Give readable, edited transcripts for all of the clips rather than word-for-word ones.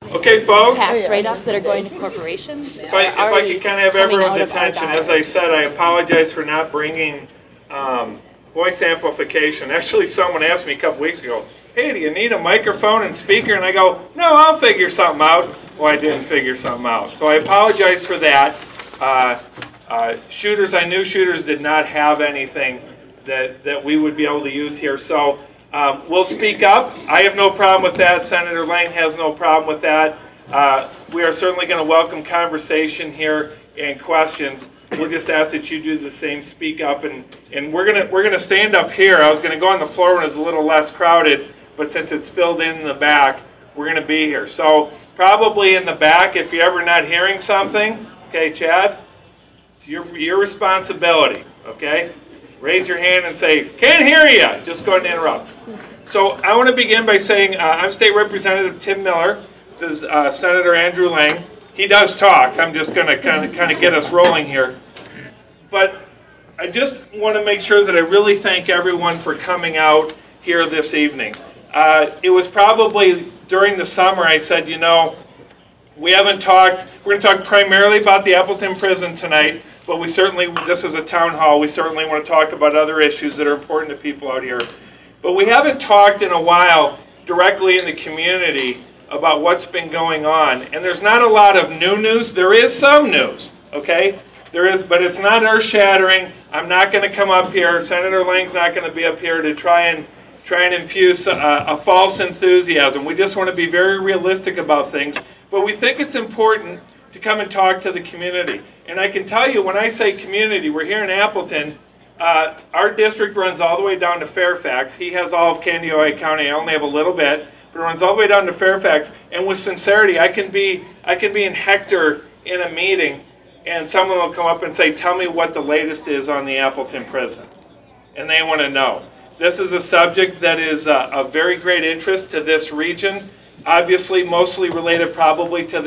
Okay, folks, tax write-offs that are going to corporations. if I could kind of have everyone's attention, as I said, I apologize for not bringing voice amplification. Actually, someone asked me a couple weeks ago, hey, do you need a microphone and speaker? And I go, no, I'll figure something out. Well, I didn't figure something out. So I apologize for that. Shooters, I knew Shooters did not have anything that we would be able to use here. So we'll speak up. I have no problem with that. Senator Lang has no problem with that. We are certainly going to welcome conversation here and questions. We'll just ask that you do the same, speak up, and we're gonna stand up here. I was going to go on the floor when it's a little less crowded, but since it's filled in the back, we're going to be here. So probably in the back, if you're ever not hearing something, okay, Chad, it's your responsibility, okay? Raise your hand and say, can't hear you. Just go ahead and interrupt. So I want to begin by saying I'm State Representative Tim Miller. This is Senator Andrew Lang. He does talk. I'm just going to kind of get us rolling here. But I just want to make sure that I really thank everyone for coming out here this evening. It was probably during the summer I said, you know, we haven't talked, we're going to talk primarily about the Appleton Prison tonight, but we certainly, this is a town hall, we certainly want to talk about other issues that are important to people out here. But we haven't talked in a while directly in the community about what's been going on. And there's not a lot of new news. There is some news, okay? There is, but it's not earth-shattering. I'm not going to come up here. Senator Lang's not going to be up here to try and infuse a false enthusiasm. We just want to be very realistic about things. But we think it's important to come and talk to the community. And I can tell you, when I say community, we're here in Appleton. Our district runs all the way down to Fairfax. He has all of Candiota County. I only have a little bit. But it runs all the way down to Fairfax, and with sincerity, I can be in Hector in a meeting, and someone will come up and say, tell me what the latest is on the Appleton prison. And they want to know. This is a subject that is of very great interest to this region, obviously mostly related probably to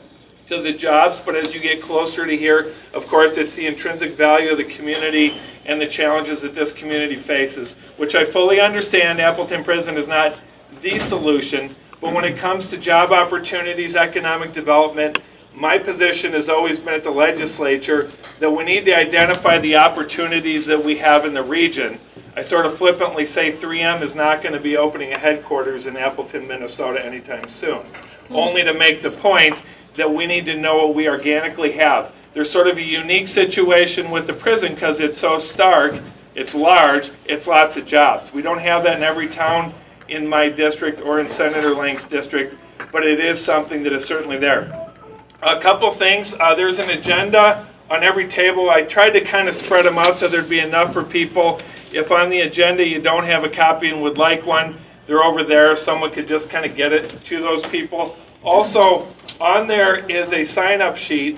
the jobs, but as you get closer to here, of course, it's the intrinsic value of the community and the challenges that this community faces, which I fully understand. Appleton Prison is not the solution, but when it comes to job opportunities, economic development, my position has always been at the legislature that we need to identify the opportunities that we have in the region. I sort of flippantly say 3M is not going to be opening a headquarters in Appleton, Minnesota anytime soon, only to make the point that we need to know what we organically have. There's sort of a unique situation with the prison because it's so stark, it's large, it's lots of jobs. We don't have that in every town in my district or in Senator Lang's district, but it is something that is certainly there. A couple things. There's an agenda on every table. I tried to kind of spread them out so there'd be enough for people. If on the agenda you don't have a copy and would like one, they're over there. Someone could just kind of get it to those people. Also, on there is a sign-up sheet.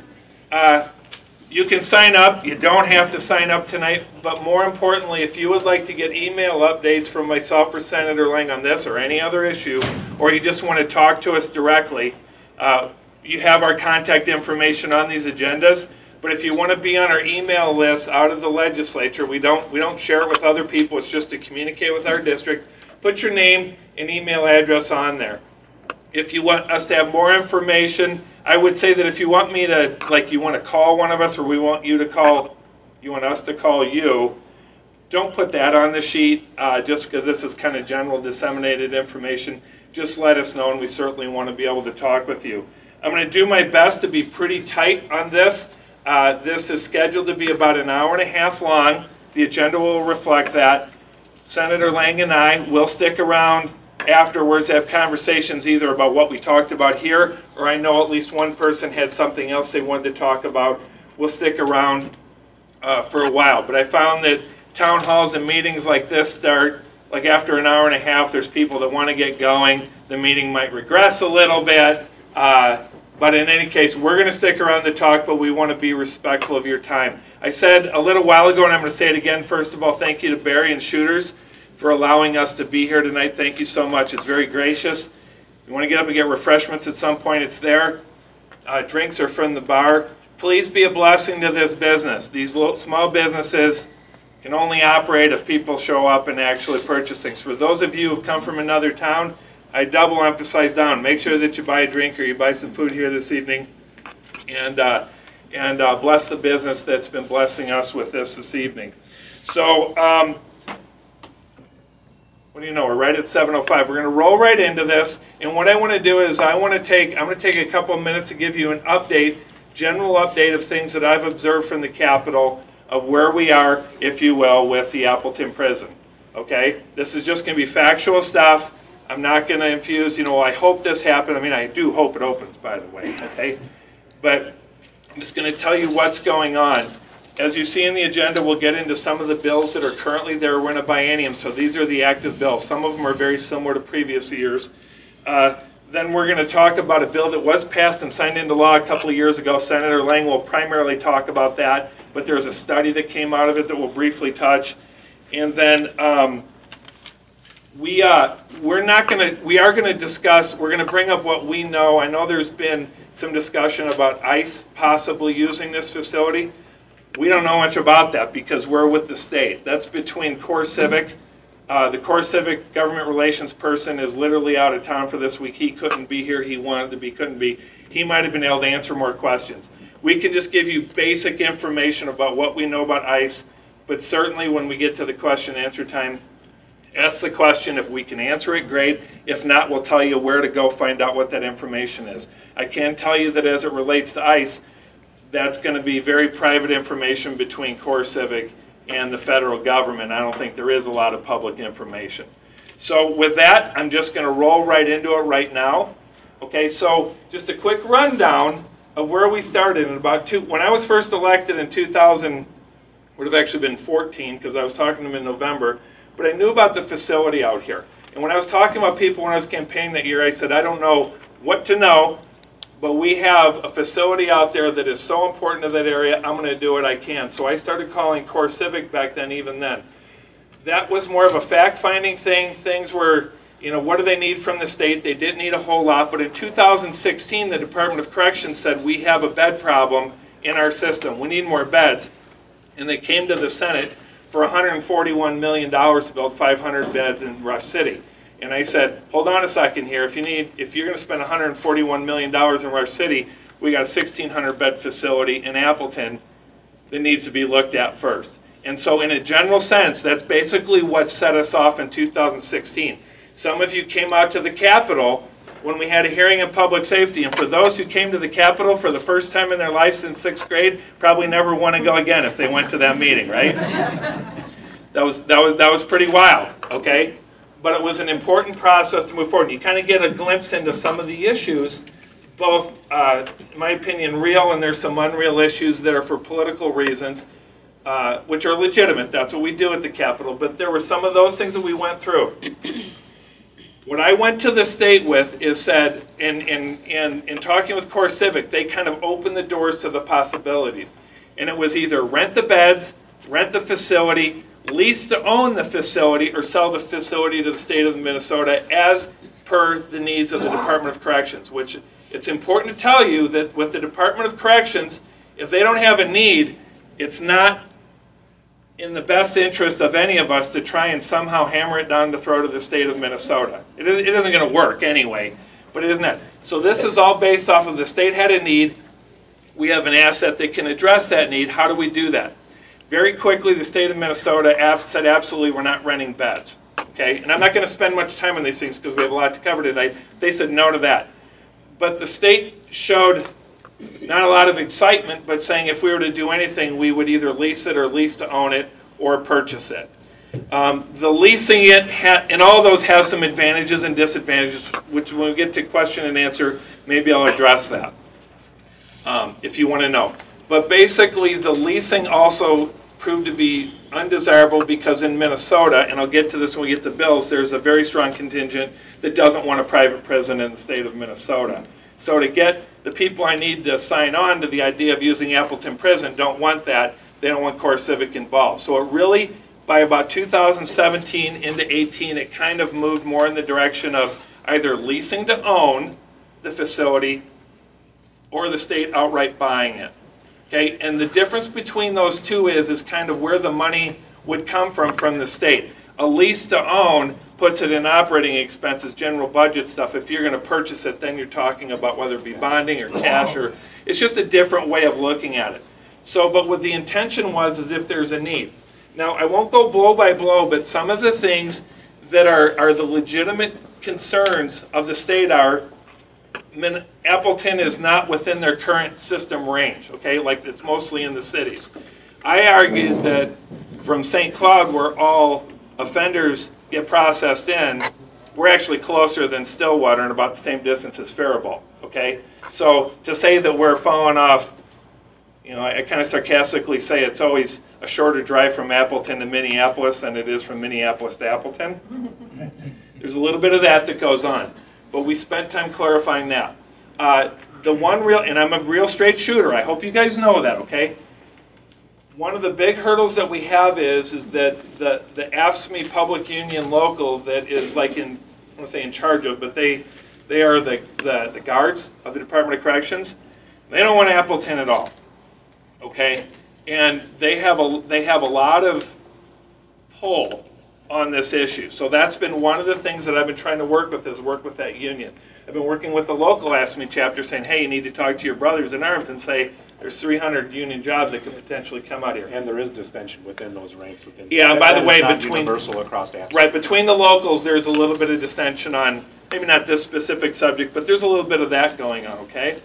You can sign up. You don't have to sign up tonight. But more importantly, if you would like to get email updates from myself or Senator Lang on this or any other issue, or you just want to talk to us directly, you have our contact information on these agendas. But if you want to be on our email list out of the legislature, we don't share it with other people. It's just to communicate with our district. Put your name and email address on there. If you want us to have more information, I would say that if you want me to, like you want to call one of us or we want you to call, you want us to call you, don't put that on the sheet just because this is kind of general disseminated information. Just let us know and we certainly want to be able to talk with you. I'm going to do my best to be pretty tight on this. This is scheduled to be about an hour and a half long. The agenda will reflect that. Senator Lang and I will stick around afterwards, have conversations either about what we talked about here, or I know at least one person had something else they wanted to talk about. We'll stick around for a while. But I found that town halls and meetings like this start, like after an hour and a half, there's people that want to get going. The meeting might regress a little bit. But in any case, we're going to stick around to talk, but we want to be respectful of your time. I said a little while ago, and I'm going to say it again, first of all, thank you to Barry and Shooters for allowing us to be here tonight. Thank you so much. It's very gracious. If you want to get up and get refreshments at some point, it's there. Drinks are from the bar. Please be a blessing to this business. These little, small businesses can only operate if people show up and actually purchase things. For those of you who have come from another town, I double emphasize down. Make sure that you buy a drink or you buy some food here this evening, and bless the business that's been blessing us with this evening. So, what do you know? We're right at 7:05. We're going to roll right into this, and what I want to do is I'm going to take a couple of minutes to give you an update, general update of things that I've observed from the Capitol, of where we are, if you will, with the Appleton prison. Okay? This is just going to be factual stuff. I'm not going to infuse, I hope this happened. I mean, I do hope it opens, by the way. Okay? But I'm just going to tell you what's going on. As you see in the agenda, we'll get into some of the bills that are currently there. We're in a biennium, so these are the active bills. Some of them are very similar to previous years. Then we're going to talk about a bill that was passed and signed into law a couple of years ago. Senator Lang will primarily talk about that, but there's a study that came out of it that we'll briefly touch. And then we are going to discuss, we're going to bring up what we know. I know there's been some discussion about ICE possibly using this facility. We don't know much about that because we're with the state. That's between CoreCivic. The CoreCivic government relations person is literally out of town for this week. He couldn't be here. He wanted to be, couldn't be. He might have been able to answer more questions. We can just give you basic information about what we know about ICE, but certainly when we get to the question and answer time, ask the question. If we can answer it, great. If not, we'll tell you where to go find out what that information is. I can tell you that as it relates to ICE, that's going to be very private information between CoreCivic and the federal government. I don't think there is a lot of public information. So with that, I'm just going to roll right into it right now. Okay, so just a quick rundown of where we started in when I was first elected in 2000, would have actually been 14 because I was talking to them in November, but I knew about the facility out here. And when I was talking about people when I was campaigning that year, I said, I don't know what to know, but we have a facility out there that is so important to that area, I'm going to do what I can. So I started calling CoreCivic back then, even then. That was more of a fact-finding thing. Things were, what do they need from the state? They didn't need a whole lot. But in 2016, the Department of Corrections said, we have a bed problem in our system. We need more beds. And they came to the Senate for $141 million to build 500 beds in Rush City. And I said, hold on a second here. If you're going to spend $141 million in Rush City, we got a 1,600 bed facility in Appleton that needs to be looked at first. And so in a general sense, that's basically what set us off in 2016. Some of you came out to the Capitol when we had a hearing on public safety. And for those who came to the Capitol for the first time in their life since 6th grade, probably never want to go again if they went to that meeting, right? That was pretty wild, okay? But it was an important process to move forward. You kind of get a glimpse into some of the issues, both, in my opinion, real, and there's some unreal issues that are for political reasons, which are legitimate. That's what we do at the Capitol. But there were some of those things that we went through. What I went to the state with is said, in talking with CoreCivic, they kind of opened the doors to the possibilities. And it was either rent the beds, rent the facility, lease to own the facility, or sell the facility to the state of Minnesota as per the needs of the Department of Corrections, which it's important to tell you that with the Department of Corrections, if they don't have a need, it's not in the best interest of any of us to try and somehow hammer it down the throat of the state of Minnesota. It isn't going to work anyway, but it isn't that. So this is all based off of the state had a need. We have an asset that can address that need. How do we do that? Very quickly, the state of Minnesota said absolutely we're not renting beds. Okay, and I'm not going to spend much time on these things because we have a lot to cover tonight. They said no to that. But the state showed not a lot of excitement, but saying if we were to do anything, we would either lease it or lease to own it or purchase it. The leasing it, and all those have some advantages and disadvantages, which when we get to question and answer, maybe I'll address that if you want to know. But basically, the leasing also proved to be undesirable because in Minnesota, and I'll get to this when we get to bills, there's a very strong contingent that doesn't want a private prison in the state of Minnesota. So to get the people I need to sign on to the idea of using Appleton Prison don't want that. They don't want CoreCivic involved. So it really, by about 2017 into 18, it kind of moved more in the direction of either leasing to own the facility or the state outright buying it. Okay, and the difference between those two is kind of where the money would come from the state. A lease to own puts it in operating expenses, general budget stuff. If you're going to purchase it, then you're talking about whether it be bonding or cash, or it's just a different way of looking at it. So, but what the intention was is if there's a need. Now, I won't go blow by blow, but some of the things that are the legitimate concerns of the state are, Appleton is not within their current system range, okay? Like, it's mostly in the cities. I argued that from St. Cloud, where all offenders get processed in, we're actually closer than Stillwater and about the same distance as Faribault, okay? So to say that we're falling off, I kind of sarcastically say it's always a shorter drive from Appleton to Minneapolis than it is from Minneapolis to Appleton. There's a little bit of that goes on, but we spent time clarifying that. And I'm a real straight shooter, I hope you guys know that, okay? One of the big hurdles that we have is that the AFSCME Public Union Local that is like I want to say in charge of, but they are the guards of the Department of Corrections. They don't want Appleton at all, okay? And they have a lot of pull on this issue. So that's been one of the things that I've been trying to work with that union. I've been working with the local AFSCME chapter saying, hey, you need to talk to your brothers in arms and say, there's 300 union jobs that could potentially come out here. And there is dissension within those ranks. Yeah, by the way, universal across AFSCME. Right, between the locals, there's a little bit of dissension on, maybe not this specific subject, but there's a little bit of that going on, okay?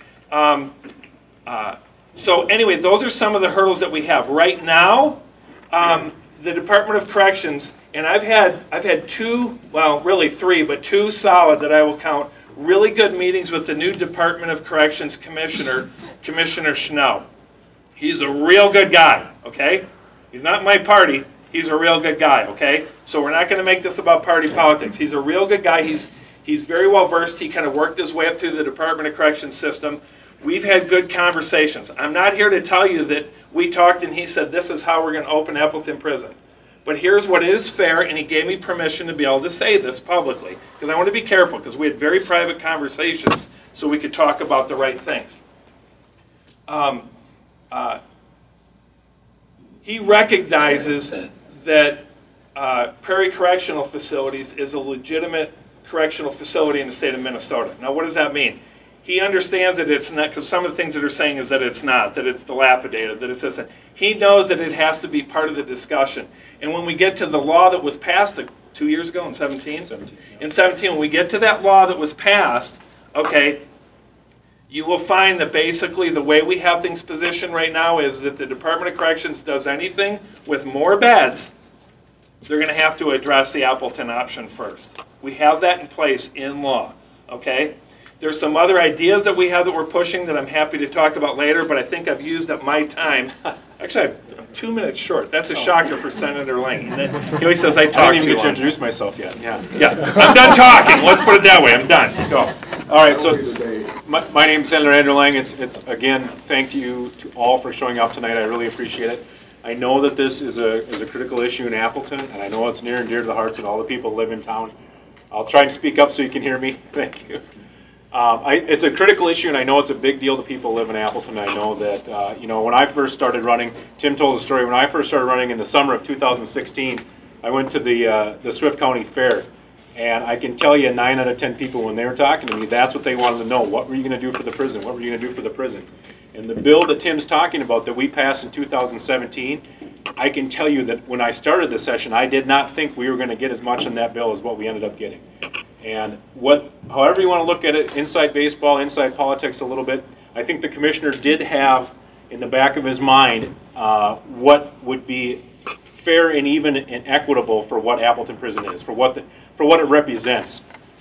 So anyway, those are some of the hurdles that we have. Right now, the Department of Corrections, and I've had two, well, really three, but two solid that I will count, really good meetings with the new Department of Corrections Commissioner, Commissioner Schnell. He's a real good guy, okay? He's not my party. He's a real good guy, okay? So we're not going to make this about party politics. He's a real good guy. He's very well versed. He kind of worked his way up through the Department of Corrections system. We've had good conversations. I'm not here to tell you that we talked and he said this is how we're going to open Appleton Prison. But here's what is fair, and he gave me permission to be able to say this publicly, because I want to be careful, because we had very private conversations so we could talk about the right things. He recognizes that Prairie Correctional Facilities is a legitimate correctional facility in the state of Minnesota. Now, what does that mean? He understands that it's not, because some of the things that they're saying is that it's not, that it's dilapidated, that it's this. He knows that it has to be part of the discussion. And when we get to the law that was passed 2 years ago in 17? 17. In 17, when we get to that law that was passed, okay, you will find that basically the way we have things positioned right now is if the Department of Corrections does anything with more beds, they're going to have to address the Appleton option first. We have that in place in law, okay? There's some other ideas that we have that we're pushing that I'm happy to talk about later, but I think I've used up my time. Actually, I'm 2 minutes short. That's a shocker for Senator Lane. He always says I I talk didn't even too get to long. introduce myself yet. Yeah. Yeah, I'm done talking. Let's put it that way. I'm done. Go. All right. So my name's Senator Andrew Lang. It's again, thank you to all for showing up tonight. I really appreciate it. I know that this is a critical issue in Appleton, and I know it's near and dear to the hearts of all the people who live in town. I'll try and speak up so you can hear me. Thank you. It's a critical issue, and I know it's a big deal to people who live in Appleton. I know that, when I first started running, Tim told the story, when I first started running in the summer of 2016, I went to the Swift County Fair, and I can tell you 9 out of 10 people, when they were talking to me, that's what they wanted to know. What were you going to do for the prison? What were you going to do for the prison? And the bill that Tim's talking about that we passed in 2017, I can tell you that when I started the session, I did not think we were going to get as much on that bill as what we ended up getting. And however you want to look at it, inside baseball, inside politics a little bit, I think the commissioner did have in the back of his mind what would be fair and even and equitable for what Appleton Prison is, for what it represents.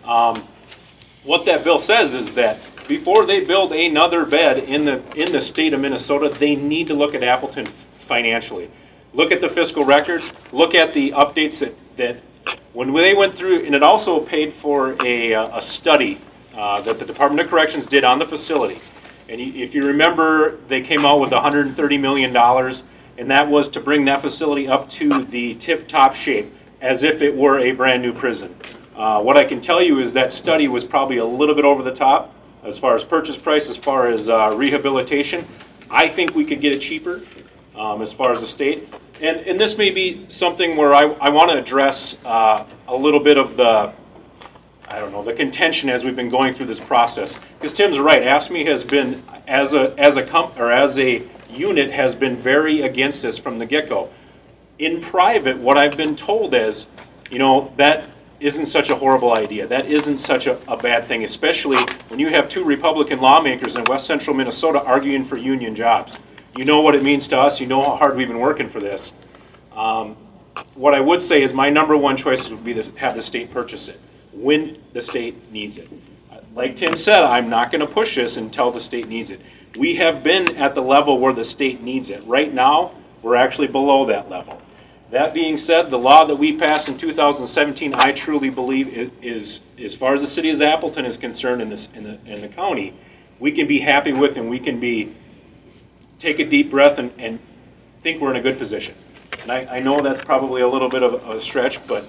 What that bill says is that before they build another bed in the state of Minnesota, they need to look at Appleton financially. Look at the fiscal records. Look at the updates that when they went through, and it also paid for a study that the Department of Corrections did on the facility. And if you remember, they came out with $130 million, and that was to bring that facility up to the tip-top shape, as if it were a brand-new prison. What I can tell you is that study was probably a little bit over the top, as far as purchase price, as far as rehabilitation. I think we could get it cheaper, as far as the state. And this may be something where I want to address a little bit of the, I don't know, the contention as we've been going through this process. Because Tim's right, AFSCME has been, as a unit, has been very against this from the get-go. In private, what I've been told is, that isn't such a horrible idea. That isn't such a bad thing, especially when you have two Republican lawmakers in west central Minnesota arguing for union jobs. You know what it means to us. You know how hard we've been working for this. What I would say is my number one choice would be to have the state purchase it when the state needs it. Like Tim said, I'm not going to push this until the state needs it. We have been at the level where the state needs it. Right now, we're actually below that level. That being said, the law that we passed in 2017, I truly believe is, as far as the city of Appleton is concerned in the county, we can be happy with, and we can take a deep breath and think we're in a good position. And I know that's probably a little bit of a stretch, but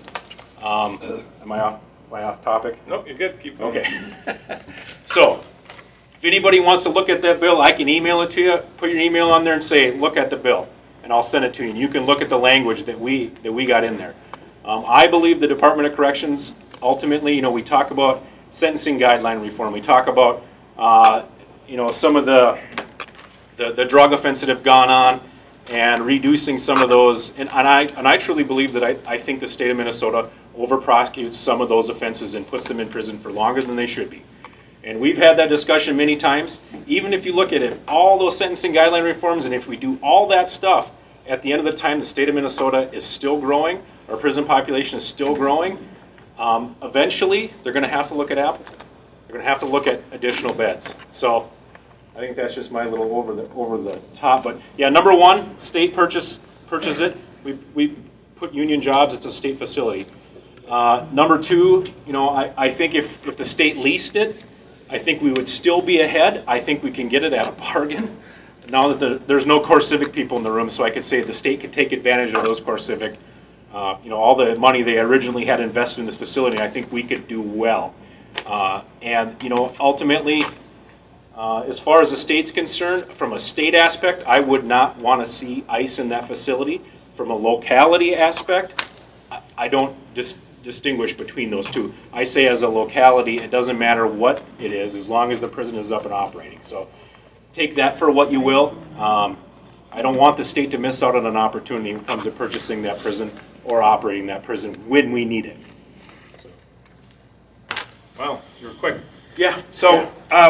am I off topic? Nope, you're good. Keep going. Okay. So, if anybody wants to look at that bill, I can email it to you. Put your email on there and say, look at the bill, and I'll send it to you. And you can look at the language that we got in there. I believe the Department of Corrections, ultimately, we talk about sentencing guideline reform. We talk about, some of the drug offenses that have gone on, and reducing some of those. And I truly believe that I think the state of Minnesota over-prosecutes some of those offenses and puts them in prison for longer than they should be. And we've had that discussion many times. Even if you look at it, all those sentencing guideline reforms, and if we do all that stuff, at the end of the time, the state of Minnesota is still growing. Our prison population is still growing. Eventually, they're going to have to look at Appleton. They're going to have to look at additional beds. So I think that's just my little over the top. But yeah, number one, state purchase it. We put union jobs. It's a state facility. Number two, I think if the state leased it, I think we would still be ahead. I think we can get it at a bargain. Now that there's no CoreCivic people in the room, so I could say the state could take advantage of those CoreCivic, all the money they originally had invested in this facility. I think we could do well. And ultimately, as far as the state's concerned, from a state aspect, I would not want to see ICE in that facility. From a locality aspect, I don't distinguish between those two. I say as a locality, it doesn't matter what it is, as long as the prison is up and operating. So take that for what you will. I don't want the state to miss out on an opportunity when it comes to purchasing that prison or operating that prison when we need it. Wow, you were quick. Yeah. So,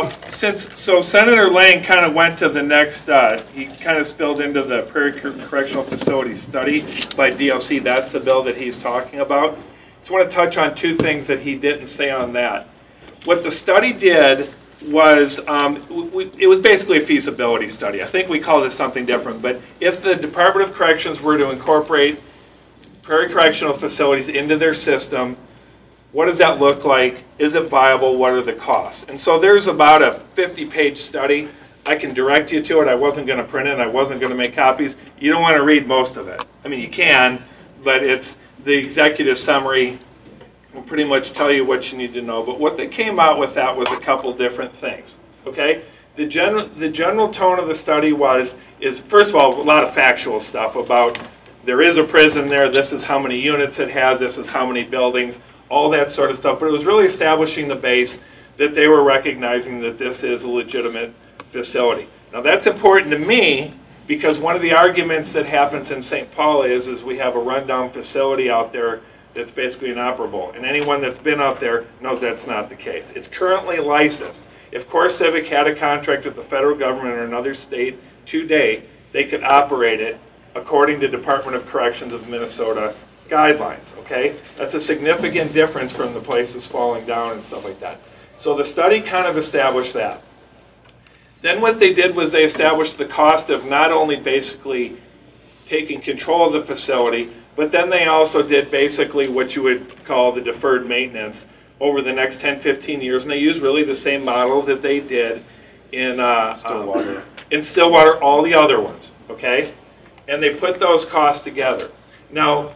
Senator Lang kind of went to the next. He kind of spilled into the Prairie Correctional Facility study by DLC. That's the bill that he's talking about. Just want to touch on two things that he didn't say on that. What the study did was, it was basically a feasibility study. I think we called it something different. But if the Department of Corrections were to incorporate Prairie Correctional Facilities into their system, what does that look like? Is it viable? What are the costs? And so there's about a 50-page study. I can direct you to it. I wasn't going to print it. I wasn't going to make copies. You don't want to read most of it. I mean, you can, but it's the executive summary will pretty much tell you what you need to know. But what they came out with that was a couple different things. Okay? The general tone of the study is first of all, a lot of factual stuff about there is a prison there. This is how many units it has. This is how many buildings. All that sort of stuff, but it was really establishing the base that they were recognizing that this is a legitimate facility. Now that's important to me because one of the arguments that happens in St. Paul is we have a rundown facility out there that's basically inoperable, and anyone that's been out there knows that's not the case. It's currently licensed. If CoreCivic had a contract with the federal government or another state today, they could operate it according to Department of Corrections of Minnesota guidelines, okay? That's a significant difference from the places falling down and stuff like that. So the study kind of established that. Then what they did was they established the cost of not only basically taking control of the facility, but then they also did basically what you would call the deferred maintenance over the next 10, 15 years. And they used really the same model that they did in Stillwater, all the other ones, okay? And they put those costs together. Now,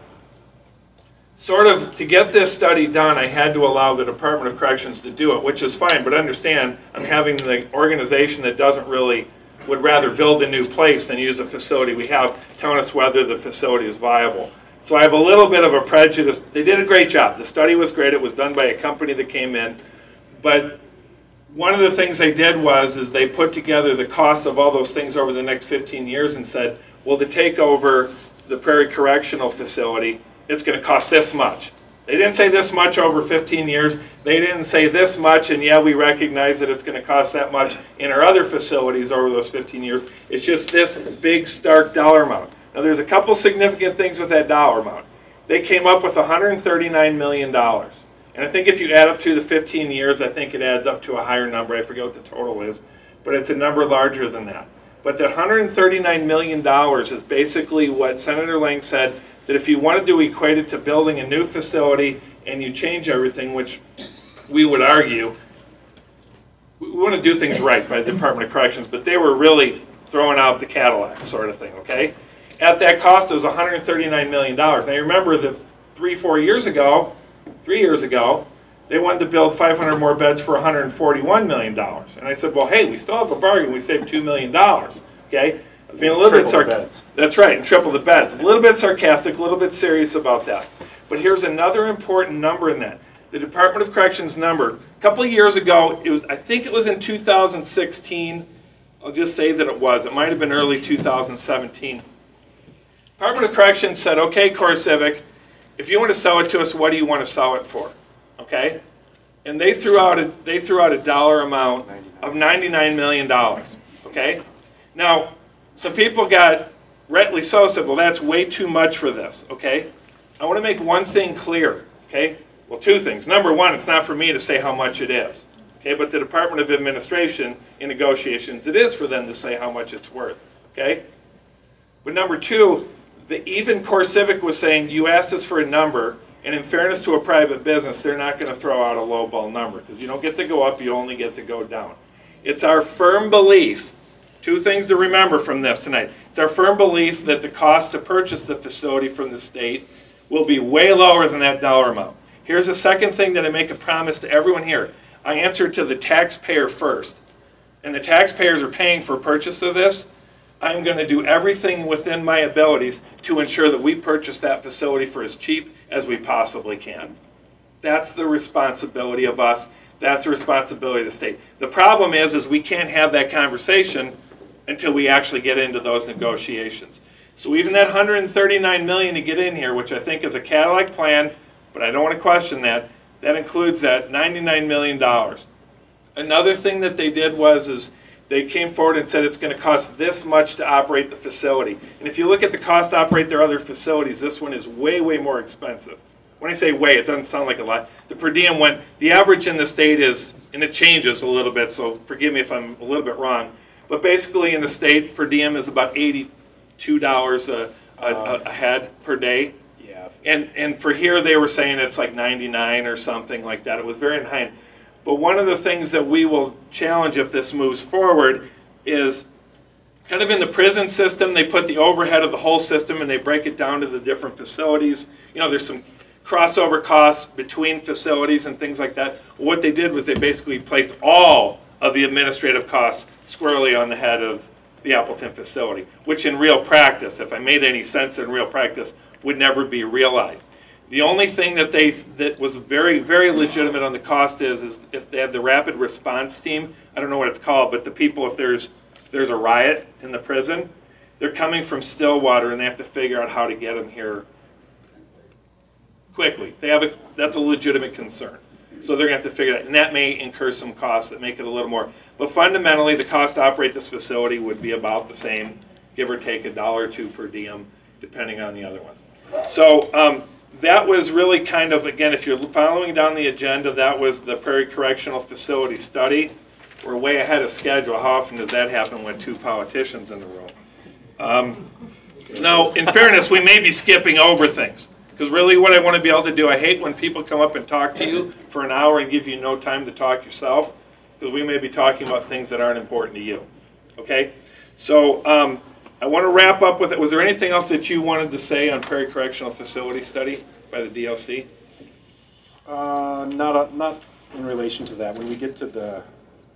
sort of to get this study done, I had to allow the Department of Corrections to do it, which is fine, but understand I'm having the organization that doesn't really would rather build a new place than use a facility we have, telling us whether the facility is viable. So I have a little bit of a prejudice. They did a great job. The study was great. It was done by a company that came in. But one of the things they did is they put together the cost of all those things over the next 15 years and said, well, to take over the Prairie Correctional Facility, it's going to cost this much. They didn't say this much over 15 years. They didn't say this much, and yeah, we recognize that it's going to cost that much in our other facilities over those 15 years. It's just this big, stark dollar amount. Now, there's a couple significant things with that dollar amount. They came up with $139 million. And I think if you add up through the 15 years, I think it adds up to a higher number. I forget what the total is, but it's a number larger than that. But the $139 million is basically what Senator Lang said, that if you wanted to equate it to building a new facility and you change everything, which we would argue, we want to do things right by the Department of Corrections, but they were really throwing out the Cadillac sort of thing, okay? At that cost, it was $139 million. Now, you remember that 3 years ago, they wanted to build 500 more beds for $141 million. And I said, well, hey, we still have a bargain. We saved $2 million, okay? I mean, a little bit sarcastic. That's right, and triple the beds. A little bit sarcastic, a little bit serious about that. But here's another important number in that. The Department of Corrections number, a couple of years ago, I think it was in 2016. I'll just say that it was. It might have been early 2017. Department of Corrections said, okay, CoreCivic, if you want to sell it to us, what do you want to sell it for? Okay? And they threw out a dollar amount of $99 million. Okay? Now, some people got, rightly so, said, well, that's way too much for this. Okay? I want to make one thing clear. Okay? Well, two things. Number one, it's not for me to say how much it is. Okay? But the Department of Administration, in negotiations, it is for them to say how much it's worth. Okay? But number two, even CoreCivic was saying, you asked us for a number, and in fairness to a private business, they're not going to throw out a lowball number, because you don't get to go up, you only get to go down. It's our firm belief, two things to remember from this tonight. It's our firm belief that the cost to purchase the facility from the state will be way lower than that dollar amount. Here's the second thing that I make a promise to everyone here. I answer to the taxpayer first, and the taxpayers are paying for purchase of this. I'm going to do everything within my abilities to ensure that we purchase that facility for as cheap as we possibly can. That's the responsibility of us. That's the responsibility of the state. The problem is we can't have that conversation until we actually get into those negotiations. So even that $139 million to get in here, which I think is a Cadillac plan, but I don't want to question that, that includes that $99 million. Another thing that they did is they came forward and said it's going to cost this much to operate the facility. And if you look at the cost to operate their other facilities, this one is way, way more expensive. When I say way, it doesn't sound like a lot. The per diem the average in the state is, and it changes a little bit, so forgive me if I'm a little bit wrong, but basically in the state, per diem is about $82 a head per day. Yeah. And for here, they were saying it's like 99 or something like that. It was very high. But one of the things that we will challenge if this moves forward is kind of in the prison system, they put the overhead of the whole system and they break it down to the different facilities. You know, there's some crossover costs between facilities and things like that. What they did was they basically placed all of the administrative costs squarely on the head of the Appleton facility, which in real practice, if I made any sense in real practice, would never be realized. The only thing that was very, very legitimate on the cost is if they have the rapid response team, I don't know what it's called, but the people, if there's a riot in the prison, they're coming from Stillwater and they have to figure out how to get them here quickly. That's a legitimate concern. So they're going to have to figure that, and that may incur some costs that make it a little more. But fundamentally, the cost to operate this facility would be about the same, give or take $1 or $2 per diem, depending on the other ones. So that was really kind of, again, if you're following down the agenda, that was the Prairie Correctional Facility study. We're way ahead of schedule. How often does that happen with two politicians in the room? Now, in fairness, we may be skipping over things. Because really what I want to be able to do, I hate when people come up and talk to you for an hour and give you no time to talk yourself, because we may be talking about things that aren't important to you. Okay? So I want to wrap up with it. Was there anything else that you wanted to say on Prairie Correctional Facility study by the DLC? Not in relation to that. When we get to the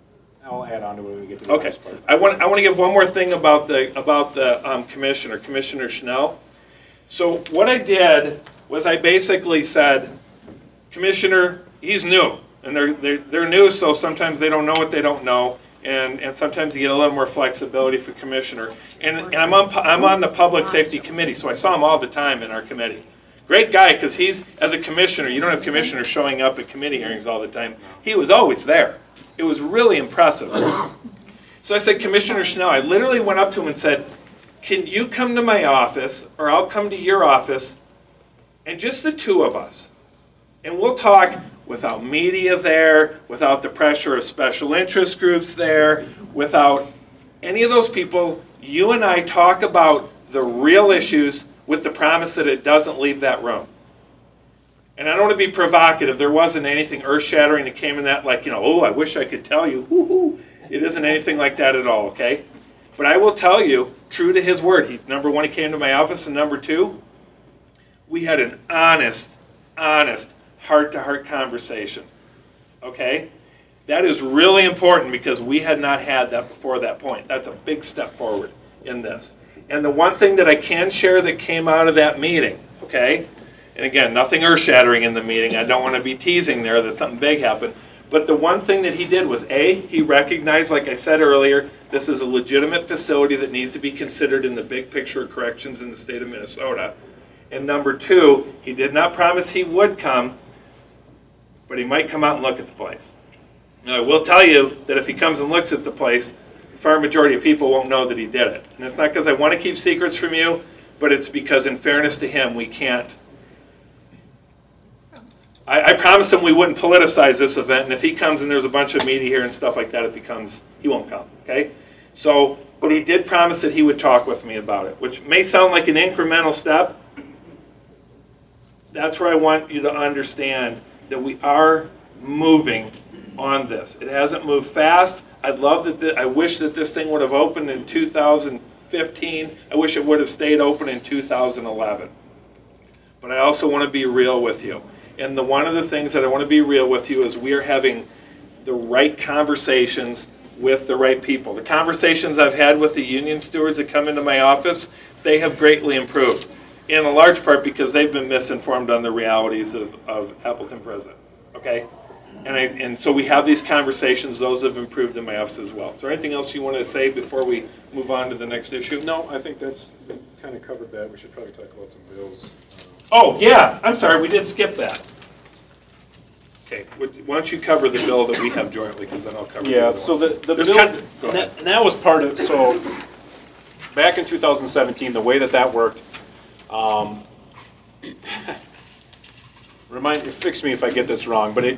I'll add on to it when we get to the Okay, last part. I want to give one more thing about the Commissioner Schnell. So what I did was I basically said, Commissioner, he's new, and they're new, so sometimes they don't know what they don't know, and sometimes you get a little more flexibility for Commissioner. And I'm on the Public Safety Committee, so I saw him all the time in our committee. Great guy, because he's, as a commissioner, you don't have commissioners showing up at committee hearings all the time. He was always there. It was really impressive. So I said, Commissioner Schnell, I literally went up to him and said, can you come to my office, or I'll come to your office, and just the two of us, and we'll talk without media there, without the pressure of special interest groups there, without any of those people. You and I talk about the real issues with the promise that it doesn't leave that room. And I don't want to be provocative. There wasn't anything earth-shattering that came in that, like, oh, I wish I could tell you. Woo-hoo. It isn't anything like that at all, okay? But I will tell you, true to his word, number one, he came to my office, and number two, we had an honest, heart-to-heart conversation, okay? That is really important because we had not had that before that point. That's a big step forward in this. And the one thing that I can share that came out of that meeting, okay? And again, nothing earth-shattering in the meeting. I don't want to be teasing there that something big happened. But the one thing that he did was, A, he recognized, like I said earlier, this is a legitimate facility that needs to be considered in the big picture of corrections in the state of Minnesota. And number two, he did not promise he would come, but he might come out and look at the place. Now, I will tell you that if he comes and looks at the place, the far majority of people won't know that he did it. And it's not because I want to keep secrets from you, but it's because in fairness to him, we can't. I promised him we wouldn't politicize this event, and if he comes and there's a bunch of media here and stuff like that, he won't come, okay? So, but he did promise that he would talk with me about it, which may sound like an incremental step. That's where I want you to understand that we are moving on this. It hasn't moved fast. I wish that this thing would have opened in 2015. I wish it would have stayed open in 2011. But I also want to be real with you. And one of the things that I want to be real with you is we are having the right conversations with the right people. The conversations I've had with the union stewards that come into my office, they have greatly improved. In a large part because they've been misinformed on the realities of Appleton Prison. Okay? And so we have these conversations. Those have improved in my office as well. Is there anything else you want to say before we move on to the next issue? No, I think we kind of covered that. We should probably talk about some bills. Oh, yeah. I'm sorry. We did skip that. Okay. Why don't you cover the bill that we have jointly, because then I'll cover the other so one. the bill, and that was part of, so back in 2017, the way that worked, fix me if I get this wrong, but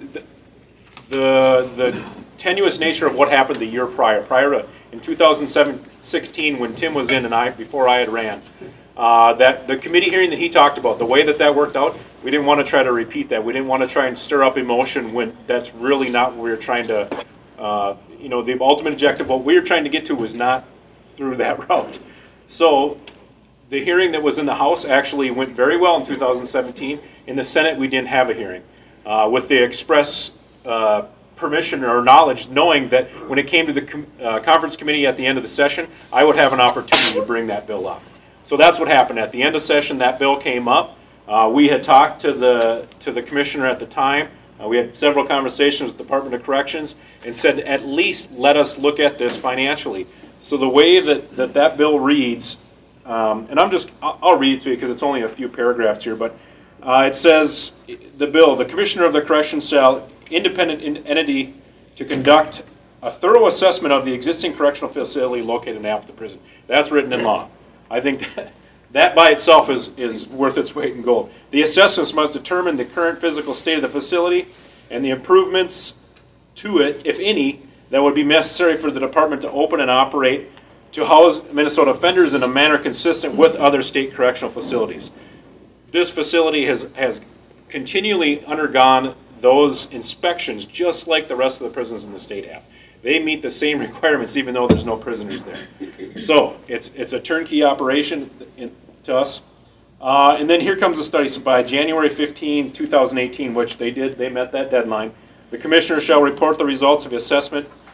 the tenuous nature of what happened the year prior to, in 2016, when Tim was in and before I had ran, that the committee hearing that he talked about, the way that worked out, we didn't want to try to repeat that. We didn't want to try and stir up emotion when that's really not what we were trying to, the ultimate objective, what we were trying to get to was not through that route. So the hearing that was in the House actually went very well in 2017. In the Senate, we didn't have a hearing. With the express permission or knowledge, knowing that when it came to the conference committee at the end of the session, I would have an opportunity to bring that bill up. So that's what happened. At the end of session, that bill came up. We had talked to the commissioner at the time. We had several conversations with the Department of Corrections and said, at least let us look at this financially. So the way that bill reads, and I'll read it to you because it's only a few paragraphs here, but it says, the Commissioner of the Corrections shall independent entity to conduct a thorough assessment of the existing correctional facility located in Appleton Prison. That's written in law. I think that by itself is worth its weight in gold. The assessments must determine the current physical state of the facility and the improvements to it, if any, that would be necessary for the department to open and operate to house Minnesota offenders in a manner consistent with other state correctional facilities. This facility has continually undergone those inspections just like the rest of the prisons in the state have. They meet the same requirements even though there's no prisoners there. So it's a turnkey operation to us. And then here comes the study. So by January 15, 2018, which they met that deadline, the commissioner shall report the results of assessment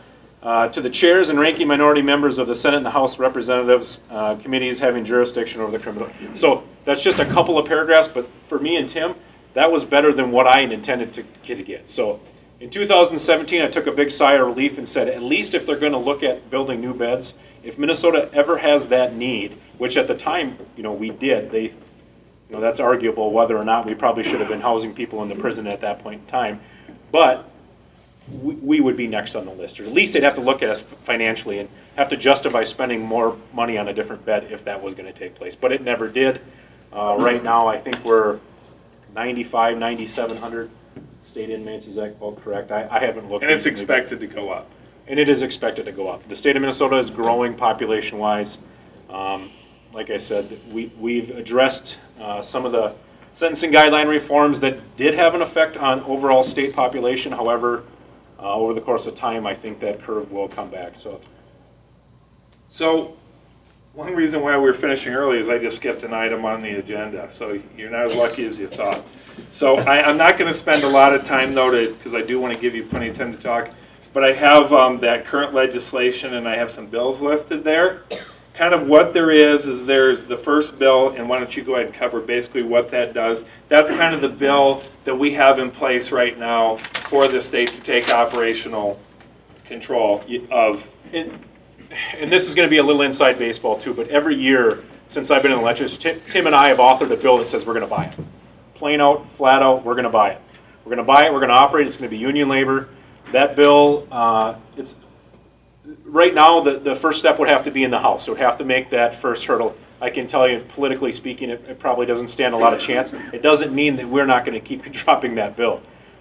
To the chairs and ranking minority members of the Senate and the House Representatives committees having jurisdiction over the criminal. So that's just a couple of paragraphs, but for me and Tim, that was better than what I intended to get. So in 2017, I took a big sigh of relief and said, at least if they're going to look at building new beds, if Minnesota ever has that need, which at the time, we did, that's arguable whether or not we probably should have been housing people in the prison at that point in time, but we would be next on the list, or at least they'd have to look at us financially and have to justify spending more money on a different bed if that was going to take place. But it never did. Right now, I think we're 9,700 state inmates. Is that all correct? I haven't looked. And it's expected to go up. And it is expected to go up. The state of Minnesota is growing population-wise. Like I said, we've addressed some of the sentencing guideline reforms that did have an effect on overall state population. However, over the course of time, I think that curve will come back. So one reason why we're finishing early is I just skipped an item on the agenda. So you're not as lucky as you thought. So I'm not going to spend a lot of time, though, because I do want to give you plenty of time to talk. But I have that current legislation, and I have some bills listed there. Kind of what there is there's the first bill, and why don't you go ahead and cover basically what that does. That's kind of the bill that we have in place right now for the state to take operational control of. And this is going to be a little inside baseball too, but every year since I've been in the legislature, Tim and I have authored a bill that says we're going to buy it. Plain out, flat out, we're going to buy it. We're going to buy it, we're going to operate, it's going to be union labor. That bill, it's right now, the first step would have to be in the House. It would have to make that first hurdle. I can tell you, politically speaking, it probably doesn't stand a lot of chance. It doesn't mean that we're not going to keep dropping that bill.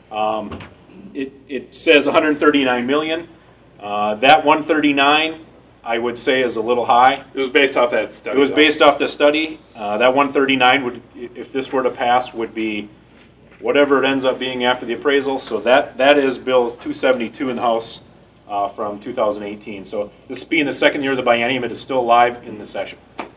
It says 139 million. That 139, I would say, is a little high. It was based off that study. It was based off the study. That 139 would, if this were to pass, would be whatever it ends up being after the appraisal. So that is Bill 272 in the House. From 2018. So this being the second year of the biennium, it is still live in the session.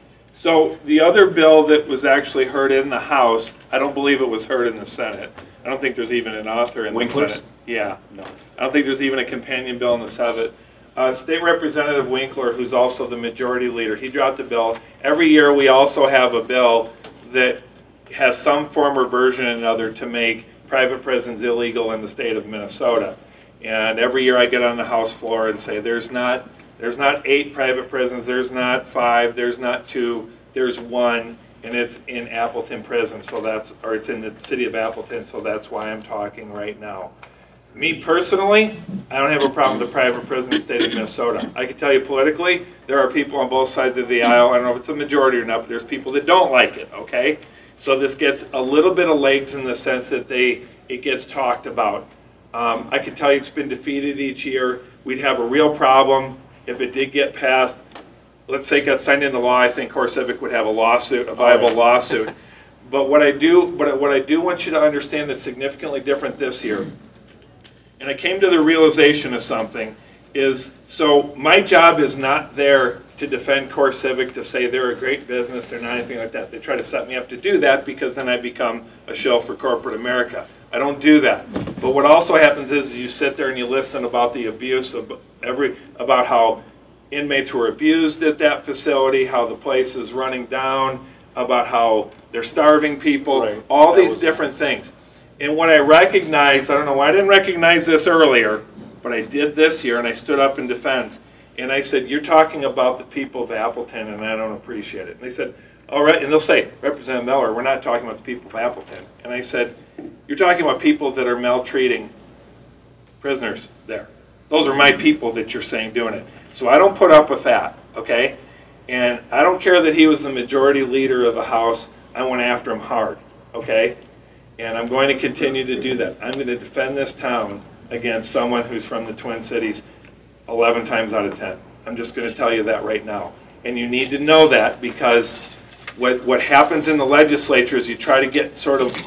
So the other bill that was actually heard in the House, I don't believe it was heard in the Senate. I don't think there's even an author in the Senate. Yeah. No. I don't think there's even a companion bill in the Senate. State Representative Winkler, who's also the majority leader, he dropped a bill. Every year we also have a bill that has some form or version or another to make private prisons illegal in the state of Minnesota. And every year I get on the House floor and say, there's not 8 private prisons, there's not 5, there's not 2, there's 1, and it's in Appleton Prison, it's in the city of Appleton, so that's why I'm talking right now. Me personally, I don't have a problem with the private prison in the state of Minnesota. I can tell you politically, there are people on both sides of the aisle, I don't know if it's a majority or not, but there's people that don't like it, okay? So this gets a little bit of legs in the sense that it gets talked about. I can tell you it's been defeated each year. We'd have a real problem if it did get passed. Let's say it got signed into law. I think CoreCivic would have a lawsuit, a viable lawsuit. But what I do want you to understand that's significantly different this year, and I came to the realization of something, is so my job is not there to defend CoreCivic, to say they're a great business, they're not anything like that. They try to set me up to do that because then I become a shill for corporate America. I don't do that. But what also happens is you sit there and you listen about the abuse about how inmates were abused at that facility, how the place is running down, about how they're starving people, right. All these different things. And what I recognized, I don't know why I didn't recognize this earlier, but I did this year, and I stood up in defense. And I said, you're talking about the people of Appleton, and I don't appreciate it. And they said, all right. And they'll say, Representative Miller, we're not talking about the people of Appleton. And I said, you're talking about people that are maltreating prisoners there. Those are my people that you're saying doing it. So I don't put up with that, okay? And I don't care that he was the majority leader of the House. I went after him hard, okay? And I'm going to continue to do that. I'm going to defend this town against someone who's from the Twin Cities 11 times out of 10. I'm just going to tell you that right now. And you need to know that, because what happens in the legislature is you try to get sort of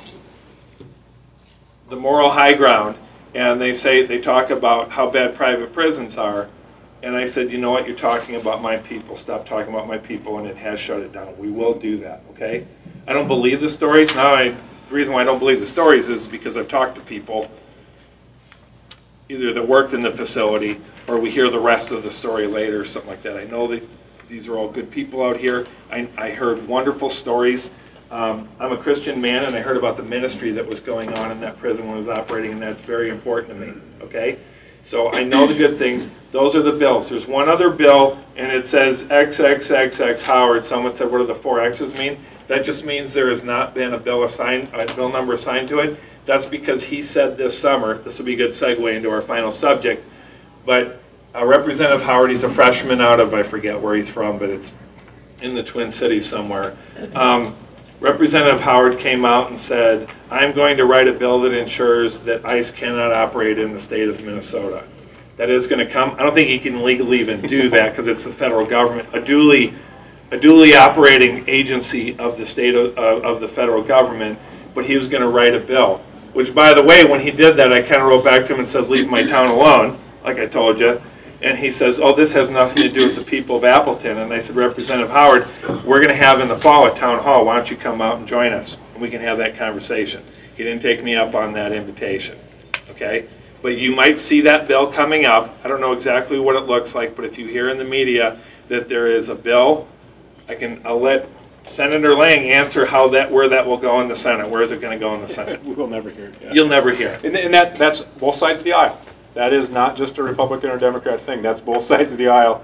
the moral high ground, and they talk about how bad private prisons are. And I said, you know what, you're talking about my people. Stop talking about my people, and it has shut it down. We will do that, okay? I don't believe the stories. The reason why I don't believe the stories is because I've talked to people either that worked in the facility, or we hear the rest of the story later, or something like that. I know that these are all good people out here. I heard wonderful stories. I'm a Christian man, and I heard about the ministry that was going on in that prison when it was operating, and that's very important to me, okay? So I know the good things. Those are the bills. There's one other bill, and it says XXXX Howard. Someone said, what do the 4 X's mean? That just means there has not been a bill number assigned to it. That's because he said this summer, this will be a good segue into our final subject, but Representative Howard, he's a freshman out of, I forget where he's from, but it's in the Twin Cities somewhere. Representative Howard came out and said, I'm going to write a bill that ensures that ICE cannot operate in the state of Minnesota. That is going to come. I don't think he can legally even do that because it's the federal government, a duly operating agency of the state of the federal government, but he was going to write a bill. Which, by the way, when he did that, I kind of wrote back to him and said, leave my town alone, like I told you. And he says, oh, this has nothing to do with the people of Appleton. And I said, Representative Howard, we're going to have in the fall at Town Hall. Why don't you come out and join us? And we can have that conversation. He didn't take me up on that invitation, okay? But you might see that bill coming up. I don't know exactly what it looks like, but if you hear in the media that there is a bill, I'll let Senator Lang answer where that will go in the Senate. Where is it going to go in the Senate? We will never hear it. Yeah. You'll never hear it. And that's both sides of the aisle. That is not just a Republican or Democrat thing. That's both sides of the aisle.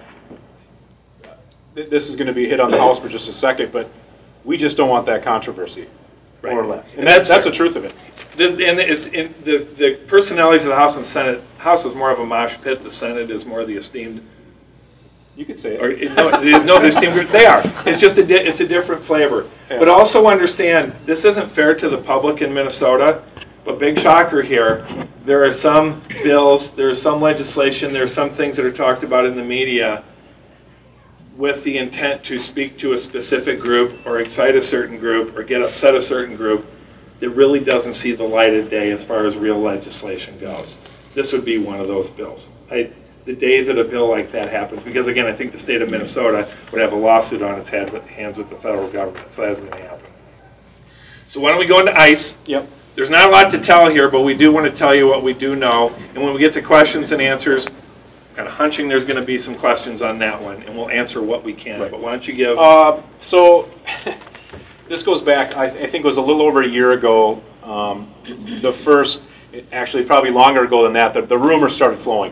This is going to be hit on the House for just a second, but we just don't want that controversy, more or less. And that's the truth of it. The personalities of the House and Senate, House is more of a mosh pit. The Senate is more the esteemed. You could say it. No, the esteemed group. They are. It's just it's a different flavor. Yeah. But also understand, this isn't fair to the public in Minnesota. But big shocker here, there are some bills, there is some legislation, there are some things that are talked about in the media with the intent to speak to a specific group or excite a certain group or get upset a certain group that really doesn't see the light of day as far as real legislation goes. This would be one of those bills. The day that a bill like that happens, because again, I think the state of Minnesota would have a lawsuit on its hands with the federal government, so that's going to happen. So why don't we go into ICE? Yep. There's not a lot to tell here, but we do want to tell you what we do know. And when we get to questions and answers, kind of hunching there's going to be some questions on that one, and we'll answer what we can. Right. But why don't you give... So this goes back, I think it was a little over a year ago, the first, actually probably longer ago than that, the rumors started flowing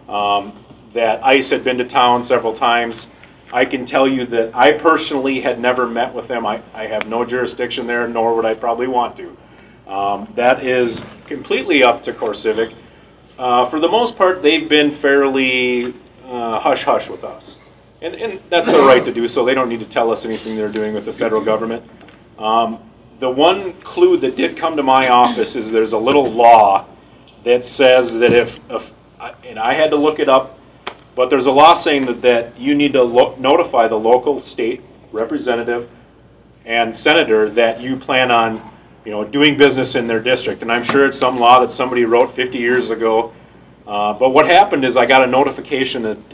that ICE had been to town several times. I can tell you that I personally had never met with them. I have no jurisdiction there, nor would I probably want to. That is completely up to CoreCivic. For the most part, they've been fairly hush-hush with us. And that's their right to do so. They don't need to tell us anything they're doing with the federal government. The one clue that did come to my office is there's a little law that says that if and I had to look it up, but there's a law saying that you need to notify the local state representative and senator that you plan on doing business in their district. And I'm sure it's some law that somebody wrote 50 years ago. But what happened is I got a notification that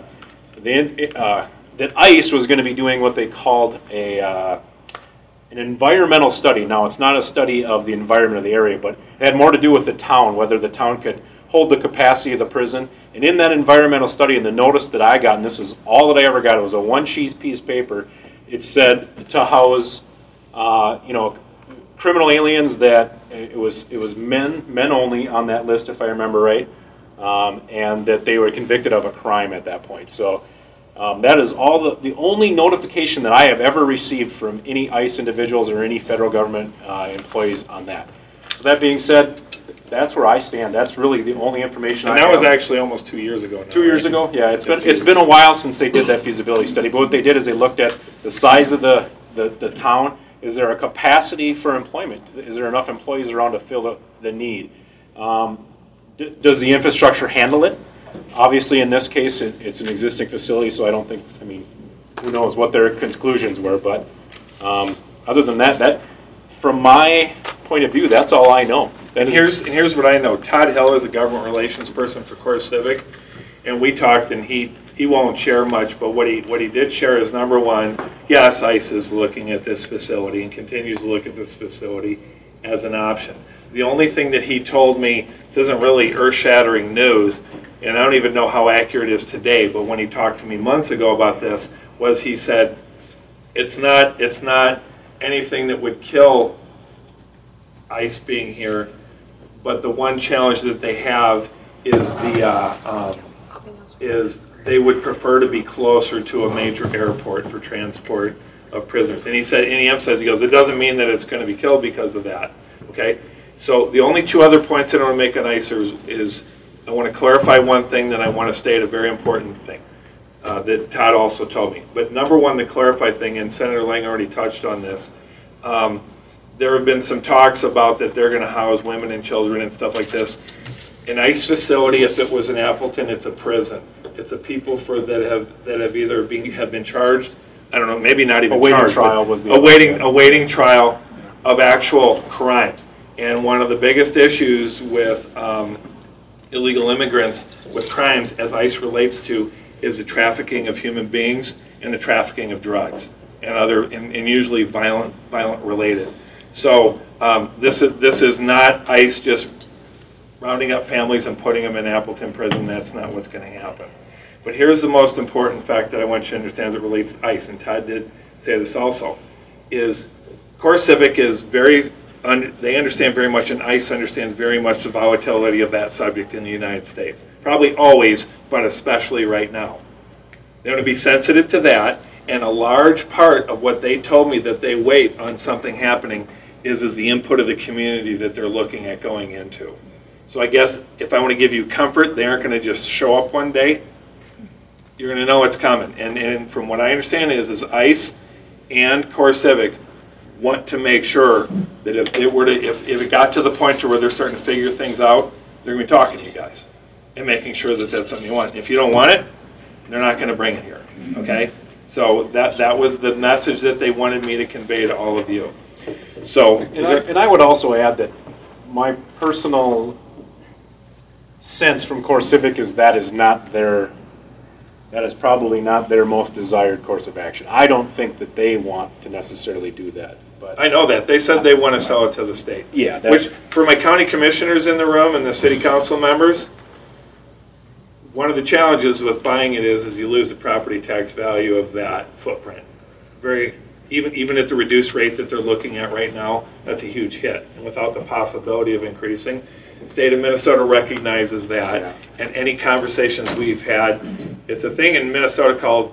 that ICE was going to be doing what they called an environmental study. Now, it's not a study of the environment of the area, but it had more to do with the town, whether the town could hold the capacity of the prison. And in that environmental study, and the notice that I got, and this is all that I ever got, it was a one-sheet piece of paper. It said to house, criminal aliens that it was men only on that list, if I remember right, and that they were convicted of a crime at that point. So that is all the only notification that I have ever received from any ICE individuals or any federal government employees on that. So that being said, that's where I stand. That's really the only information I have. And that was actually almost 2 years ago now. 2 years ago? Yeah, it's been a while since they did that feasibility study. But what they did is they looked at the size of the town. Is there a capacity for employment? Is there enough employees around to fill the need? Does the infrastructure handle it? Obviously, in this case, it's an existing facility, so I don't think, who knows what their conclusions were. But other than that, from my point of view, that's all I know. And here's what I know. Todd Hill is a government relations person for CoreCivic, and we talked, and he won't share much, but what he did share is, number one, yes, ICE is looking at this facility and continues to look at this facility as an option. The only thing that he told me, this isn't really earth-shattering news, and I don't even know how accurate it is today, but when he talked to me months ago about this, was he said, it's not anything that would kill ice being here, but the one challenge that they have is is they would prefer to be closer to a major airport for transport of prisoners. And he said, and he emphasized, he goes, it doesn't mean that it's going to be killed because of that. Okay? So the only two other points that I want to make on ICER is I want to clarify one thing, then I want to state a very important thing that Todd also told me. But number one, the clarify thing, and Senator Lang already touched on this, there have been some talks about that they're going to house women and children and stuff like this. An ICE facility, if it was in Appleton, it's a prison. It's a people that have either been charged, I don't know, maybe not even charged. Trial was the awaiting trial of actual crimes. And one of the biggest issues with illegal immigrants with crimes, as ICE relates to, is the trafficking of human beings and the trafficking of drugs and usually violent related. So this is not ICE just rounding up families and putting them in Appleton prison. That's not what's going to happen. But here's the most important fact that I want you to understand as it relates to ICE, and Todd did say this also, is CoreCivic is they understand very much, and ICE understands very much the volatility of that subject in the United States. Probably always, but especially right now. They're going to be sensitive to that, and a large part of what they told me that they wait on something happening is the input of the community that they're looking at going into. So I guess if I want to give you comfort, they aren't going to just show up one day. You're going to know it's coming. And from what I understand is ICE and CoreCivic want to make sure that if it got to the point to where they're starting to figure things out, they're going to be talking to you guys and making sure that that's something you want. If you don't want it, they're not going to bring it here. Okay? So that was the message that they wanted me to convey to all of you. So, and I would also add that my personal sense from CoreCivic is that is probably not their most desired course of action. I don't think that they want to necessarily do that. But I know that. They said they want to sell it to the state. Yeah. Which, for my county commissioners in the room and the city council members, one of the challenges with buying it is you lose the property tax value of that footprint. Even at the reduced rate that they're looking at right now, that's a huge hit. And without the possibility of increasing, the state of Minnesota recognizes that. Yeah. And any conversations we've had, it's a thing in Minnesota called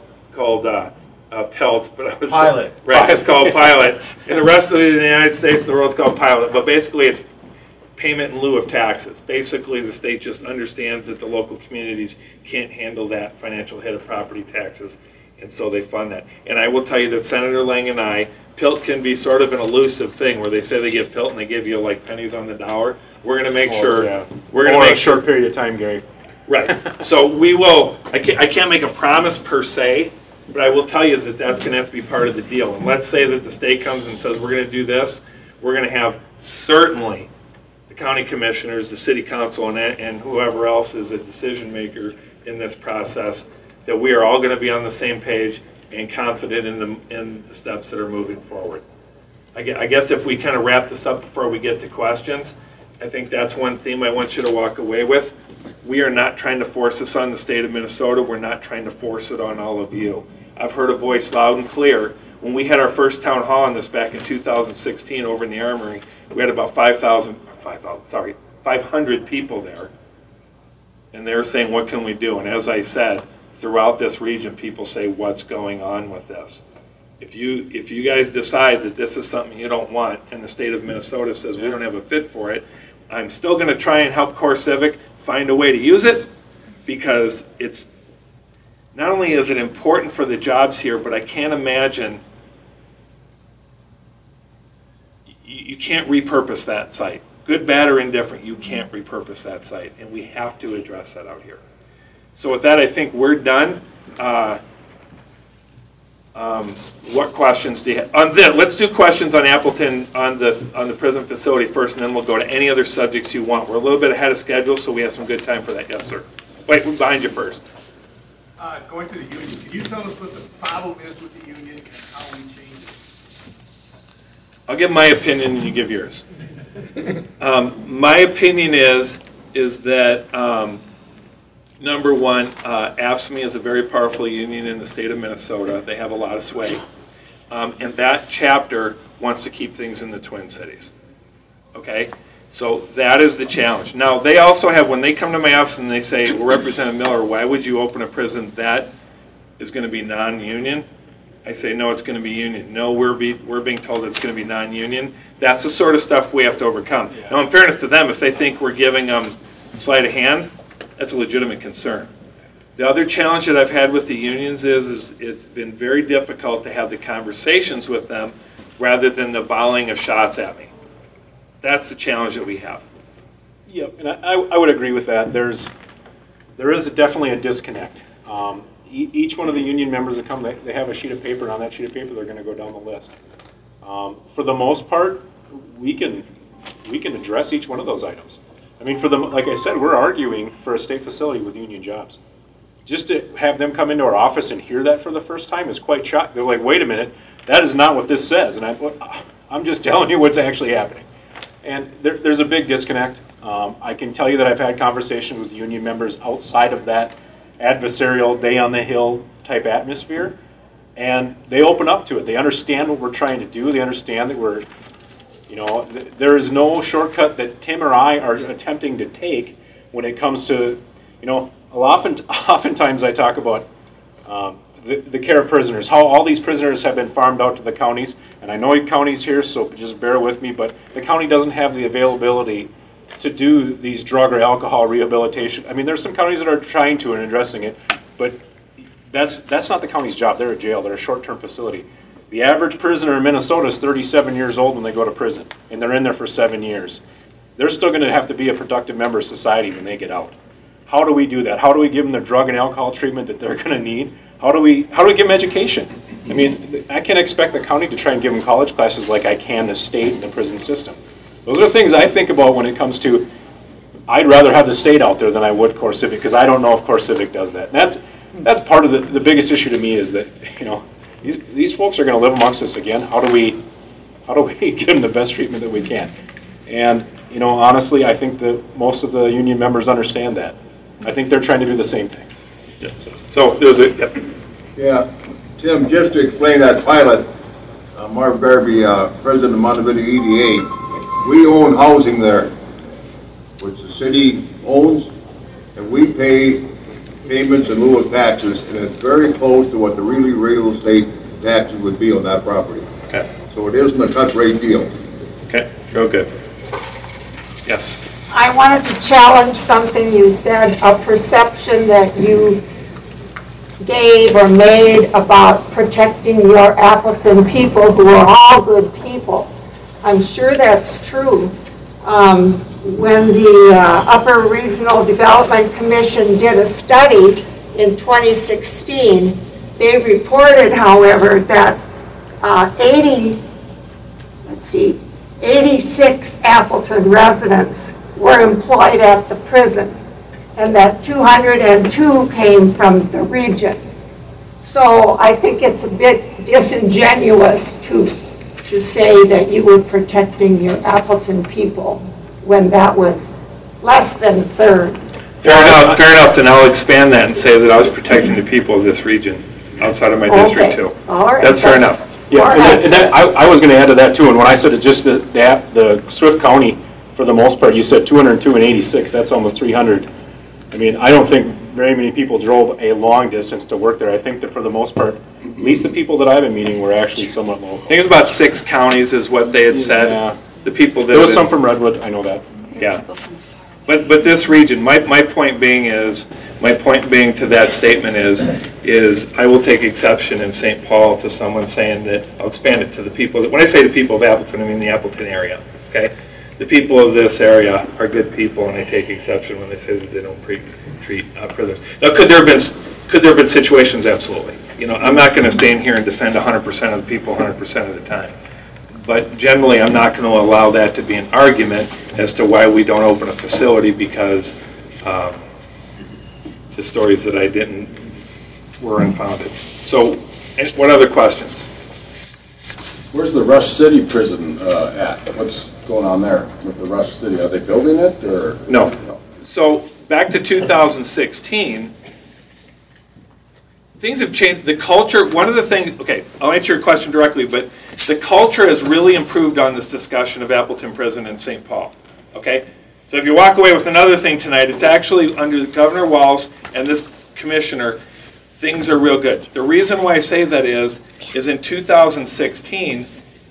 PELT, but I was pilot. Right, it's called pilot. In the rest of the United States, the world's called pilot. But basically, it's payment in lieu of taxes. Basically, the state just understands that the local communities can't handle that financial hit of property taxes, and so they fund that. And I will tell you that Senator Lang and I, PILT can be sort of an elusive thing where they say they give PILT and they give you like pennies on the dollar. We're going to make sure. Yeah. We're going to make a short period of time, Gary. Right. So we will. I can't make a promise per se, but I will tell you that that's going to have to be part of the deal. And let's say that the state comes and says we're going to do this. We're going to have certainly the county commissioners, the city council, and whoever else is a decision maker in this process, that we are all going to be on the same page and confident in the steps that are moving forward. I guess if we kind of wrap this up before we get to questions, I think that's one theme I want you to walk away with. We are not trying to force this on the state of Minnesota. We're not trying to force it on all of you. I've heard a voice loud and clear. When we had our first town hall on this back in 2016 over in the Armory, we had about 500 people there. And they were saying, what can we do? And as I said, throughout this region, people say, what's going on with this? If you guys decide that this is something you don't want, and the state of Minnesota says we don't have a fit for it, I'm still going to try and help CoreCivic find a way to use it, because it's not only is it important for the jobs here, but I can't imagine you can't repurpose that site. Good, bad, or indifferent, you can't repurpose that site, and we have to address that out here. So with that, I think we're done. What questions do you have? Let's do questions on Appleton on the prison facility first, and then we'll go to any other subjects you want. We're a little bit ahead of schedule, so we have some good time for that. Yes, sir. Wait, we're behind you first. Going to the union, can you tell us what the problem is with the union and how we change it? I'll give my opinion and you give yours. My opinion is that, number one, AFSCME is a very powerful union in the state of Minnesota. They have a lot of sway. And that chapter wants to keep things in the Twin Cities. Okay? So that is the challenge. Now, they also have, when they come to my office and they say, well, Representative Miller, why would you open a prison that is going to be non-union? I say, no, it's going to be union. No, we're being told it's going to be non-union. That's the sort of stuff we have to overcome. Yeah. Now, in fairness to them, if they think we're giving them sleight of hand, that's a legitimate concern. The other challenge that I've had with the unions is it's been very difficult to have the conversations with them rather than the volleying of shots at me. That's the challenge that we have. Yep, and I would agree with that. There is definitely a disconnect. Each one of the union members that come, they have a sheet of paper, and on that sheet of paper they're going to go down the list. For the most part, we can address each one of those items. I mean, like I said, we're arguing for a state facility with union jobs. Just to have them come into our office and hear that for the first time is quite shocking. They're like, wait a minute, that is not what this says. And I'm just telling you what's actually happening. And there's a big disconnect. I can tell you that I've had conversations with union members outside of that adversarial day on the hill type atmosphere, and they open up to it. They understand what we're trying to do. They understand that there is no shortcut that Tim or I are attempting to take when it comes to, oftentimes I talk about the care of prisoners, how all these prisoners have been farmed out to the counties, and I know counties here, so just bear with me, but the county doesn't have the availability to do these drug or alcohol rehabilitation. I mean, there's some counties that are trying to and addressing it, but that's not the county's job. They're a jail. They're a short-term facility. The average prisoner in Minnesota is 37 years old when they go to prison, and they're in there for 7 years. They're still going to have to be a productive member of society when they get out. How do we do that? How do we give them the drug and alcohol treatment that they're going to need? How do we give them education? I mean, I can't expect the county to try and give them college classes like I can the state and the prison system. Those are things I think about when it comes to, I'd rather have the state out there than I would CoreCivic, because I don't know if CoreCivic does that. And that's part of the biggest issue to me is that, these folks are going to live amongst us again. How do we give them the best treatment that we can? And, honestly, I think that most of the union members understand that. I think they're trying to do the same thing. Yeah. So there's a, yep. Yeah, Tim, just to explain that pilot, Marv Garvey, president of Montevideo EDA, we own housing there, which the city owns, and we pay payments in lieu of taxes, and it's very close to what the really real estate taxes would be on that property. Okay. So it isn't a cut rate deal. Okay, real good. Yes. I wanted to challenge something you said, a perception that you gave or made about protecting your Appleton people, who are all good people. I'm sure that's true. When the Upper Regional Development Commission did a study in 2016, they reported, however, that 86 Appleton residents were employed at the prison, and that 202 came from the region. So I think it's a bit disingenuous to say that you were protecting your Appleton people when that was less than a third. Fair enough, then I'll expand that and say that I was protecting the people of this region outside of my district too. All right. That's fair enough. Yeah, and I was going to add to that too, and when I said it, just the Swift County, for the most part, you said 202 and 86, that's almost 300. I mean, I don't think very many people drove a long distance to work there. I think that for the most part, at least the people that I've been meeting were actually somewhat local. I think it was about 6 counties is what they had said. Yeah. The people that There was some from Redwood, I know that. Yeah. But this region, my point being to that statement is I will take exception in St. Paul to someone saying that, I'll expand it to the people, when I say the people of Appleton, I mean the Appleton area, okay? The people of this area are good people, and I take exception when they say that they don't treat prisoners. Now, could there have been situations? Absolutely. I'm not going to stand here and defend 100% of the people 100% of the time. But generally, I'm not going to allow that to be an argument as to why we don't open a facility, because the stories that I didn't were unfounded. So, what other questions? Where's the Rush City prison at? What's going on there with the Rush City? Are they building it, or? No. So, back to 2016, things have changed. The culture, one of the things, okay, I'll answer your question directly, but the culture has really improved on this discussion of Appleton Prison and St. Paul, okay? So if you walk away with another thing tonight, it's actually under Governor Walz and this commissioner, things are real good. The reason why I say that is in 2016,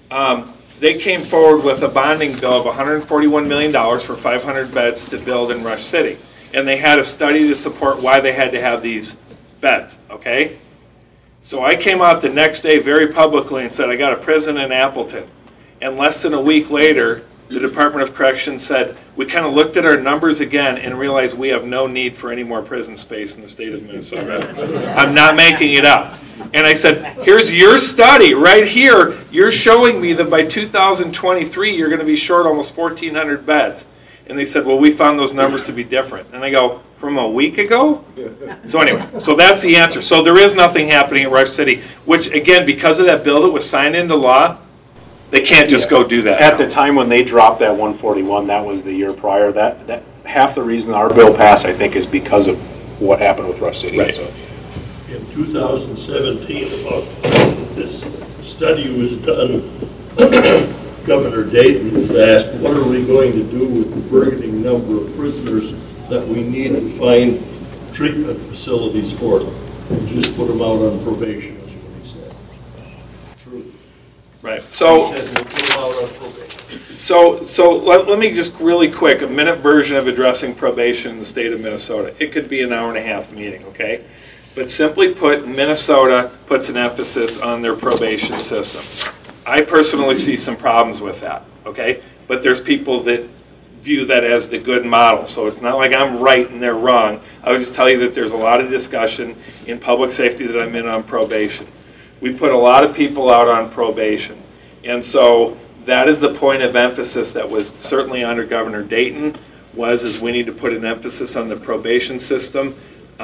they came forward with a bonding bill of $141 million for 500 beds to build in Rush City. And they had a study to support why they had to have these beds, okay? So I came out the next day very publicly and said, I got a prison in Appleton. And less than a week later, the Department of Corrections said, we kind of looked at our numbers again and realized we have no need for any more prison space in the state of Minnesota. I'm not making it up. And I said, here's your study right here. You're showing me that by 2023, you're going to be short almost 1,400 beds. And they said, well, we found those numbers to be different. And I go, from a week ago? So anyway, so that's the answer. So there is nothing happening in Rush City, which again, because of that bill that was signed into law, they can't just go do that. At the time when they dropped that 141, that was the year prior, that half the reason our bill passed, I think, is because of what happened with Rush City. Right. So, In 2017, about this study was done, Governor Dayton was asked, what are we going to do with the burgeoning number of prisoners that we need to find treatment facilities for them? And just put them out on probation, is what he said. Truth. Right. So, He said we'll put them out on probation. so let me just really quick, a minute version of addressing probation in the state of Minnesota. It could be an hour and a half meeting, okay? But simply put, Minnesota puts an emphasis on their probation system. I personally see some problems with that, okay? But there's people that view that as the good model. So it's not like I'm right and they're wrong. I would just tell you that there's a lot of discussion in public safety that I'm in on probation. We put a lot of people out on probation. And so that is the point of emphasis that was certainly under Governor Dayton, is we need to put an emphasis on the probation system.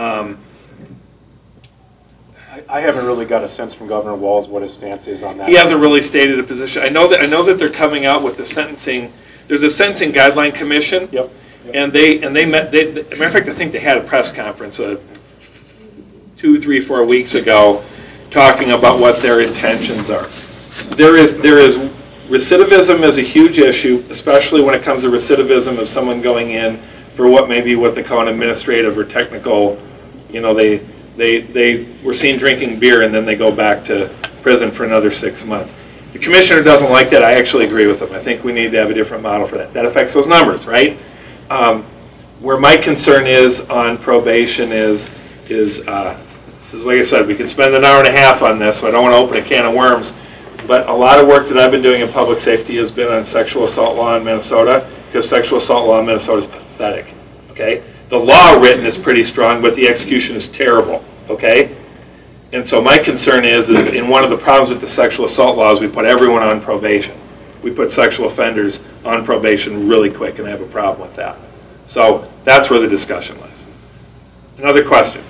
I haven't really got a sense from Governor Walz what his stance is on that. He hasn't really stated a position. I know that they're coming out with the sentencing. There's a sentencing guideline commission. Yep. And they met. Matter of fact, I think they had a press conference 2, 3, 4 weeks ago, talking about what their intentions are. There is recidivism is a huge issue, especially when it comes to recidivism of someone going in for what they call an administrative or technical. You know, they were seen drinking beer and then they go back to prison for another 6 months. The commissioner doesn't like that. I actually agree with him. I think we need to have a different model for that. That affects those numbers, right? Where my concern is on probation is like I said, we can spend an hour and a half on this, so I don't want to open a can of worms. But a lot of work that I've been doing in public safety has been on sexual assault law in Minnesota, because sexual assault law in Minnesota is pathetic, okay? The law written is pretty strong, but the execution is terrible, okay? And so my concern is in one of the problems with the sexual assault laws, we put everyone on probation. We put sexual offenders on probation really quick, and I have a problem with that. So that's where the discussion lies. Another question?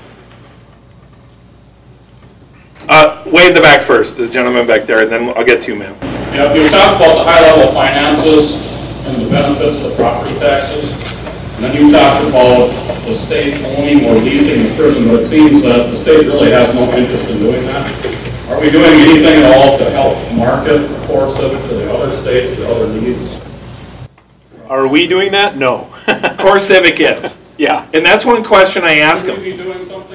Way in the back first, the gentleman back there, and then I'll get to you, ma'am. Yeah, you talked about the high-level finances and the benefits of the property taxes, and then you talked about the state owning or leasing the prison, but it seems that the state really has no interest in doing that. Are we doing anything at all to help market CoreCivic to the other states or other needs? Are we doing that? No. CoreCivic is. Yeah. And that's one question I ask Should them. we be doing something?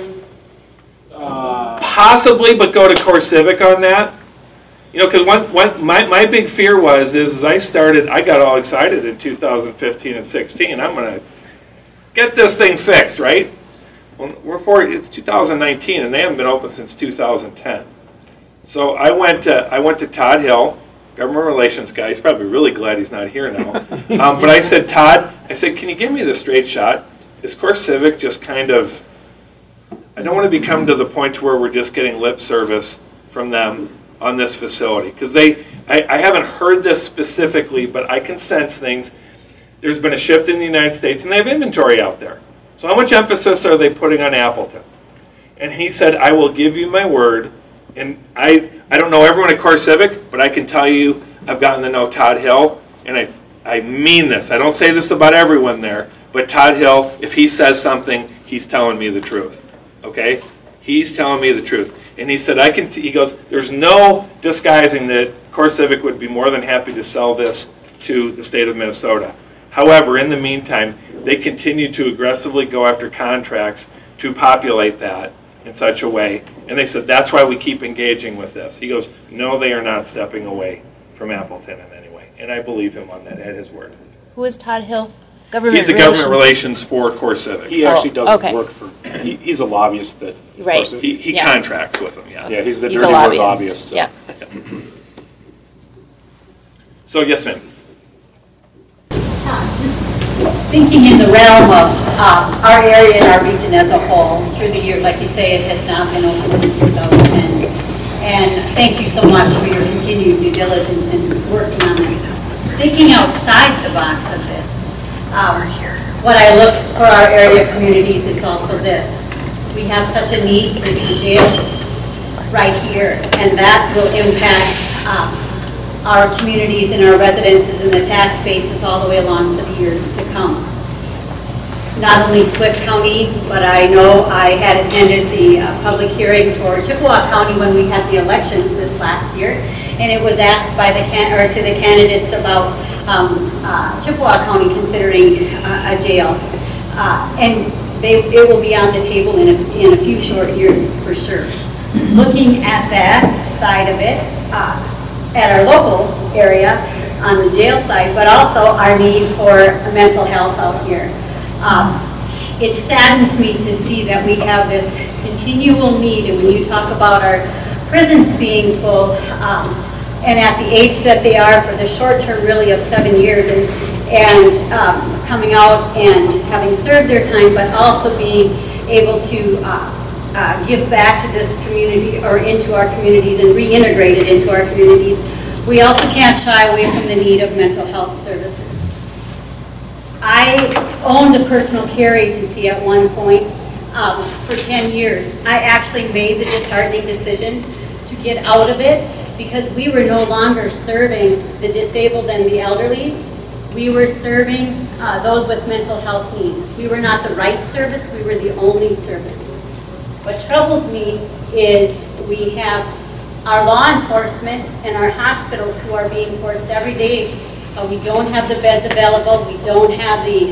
Possibly, but go to CoreCivic on that. You know, because my big fear is I got all excited in 2015 and 16. I'm going to get this thing fixed, right? Well, it's 2019, and they haven't been open since 2010. So I went to Todd Hill, government relations guy. He's probably really glad he's not here now. But I said, Todd, can you give me the straight shot? Is CoreCivic just kind of, I don't want to become to the point where we're just getting lip service from them on this facility. Because I haven't heard this specifically, but I can sense things. There's been a shift in the United States, and they have inventory out there. So how much emphasis are they putting on Appleton? And he said, I will give you my word. And I don't know everyone at CoreCivic, but I can tell you I've gotten to know Todd Hill, and I mean this, I don't say this about everyone there, but Todd Hill, if he says something, he's telling me the truth, okay? He's telling me the truth. And he said, he goes, there's no disguising that CoreCivic would be more than happy to sell this to the state of Minnesota. However, in the meantime, they continue to aggressively go after contracts to populate that in such a way. And they said, that's why we keep engaging with this. He goes, no, they are not stepping away from Appleton in any way. And I believe him on that, at his word. Who is Todd Hill? Government He's the government relations for CoreCivic. He actually doesn't okay. work for, he's a lobbyist that. Right. He Yeah. contracts with them, yeah. Yeah, he's the He's dirty a word lobbyist. lobbyist. So. Yeah. So, yes, ma'am. Just thinking in the realm of our area and our region as a whole, through the years, like you say, it has not been open since 2010. And thank you so much for your continued due diligence in working on this. Thinking outside the box of this, what I look for our area communities is also this. We have such a need for new jails right here, and that will impact our communities and our residences and the tax bases all the way along for the years to come. Not only Swift County, but I know I had attended the public hearing for Chippewa County when we had the elections this last year, and it was asked by to the candidates about Chippewa County considering a jail, and it will be on the table in a few short years for sure. Looking at that side of it, at our local area on the jail side, but also our need for mental health out here. It saddens me to see that we have this continual need, and when you talk about our prisons being full, and at the age that they are for the short term really of 7 years, and coming out and having served their time, but also being able to give back to this community or into our communities and reintegrate it into our communities. We also can't shy away from the need of mental health services. I owned a personal care agency at one point for 10 years. I actually made the disheartening decision to get out of it because we were no longer serving the disabled and the elderly. We were serving those with mental health needs. We were not the right service, we were the only service. What troubles me is we have our law enforcement and our hospitals who are being forced every day. We don't have the beds available. We don't have the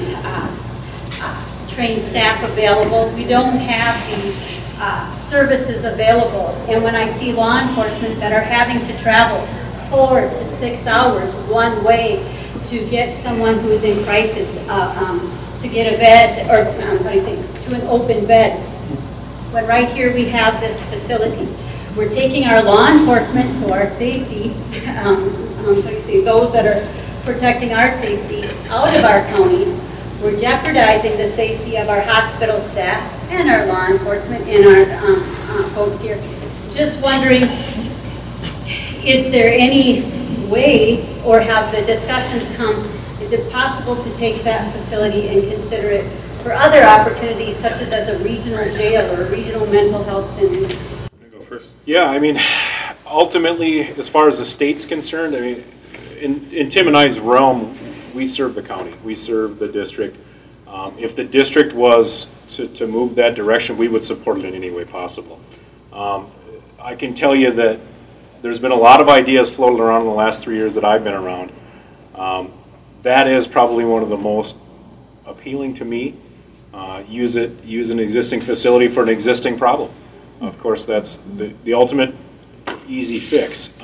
trained staff available. We don't have the services available. And when I see law enforcement that are having to travel 4 to 6 hours one way to get someone who's in crisis, to get a bed, or to an open bed, when right here we have this facility. We're taking our law enforcement, so our safety, those that are protecting our safety out of our counties. We're jeopardizing the safety of our hospital staff and our law enforcement and our folks here. Just wondering, is there any way, or have the discussions come, is it possible to take that facility and consider it for other opportunities such as a regional jail or a regional mental health center? Go first. Yeah, I mean, ultimately, as far as the state's concerned, I mean, in Tim and I's realm, we serve the county, we serve the district. If the district was to move that direction, we would support it in any way possible. I can tell you that there's been a lot of ideas floated around in the last 3 years that I've been around. That is probably one of the most appealing to me. Use an existing facility for an existing problem. Of course, that's the ultimate easy fix.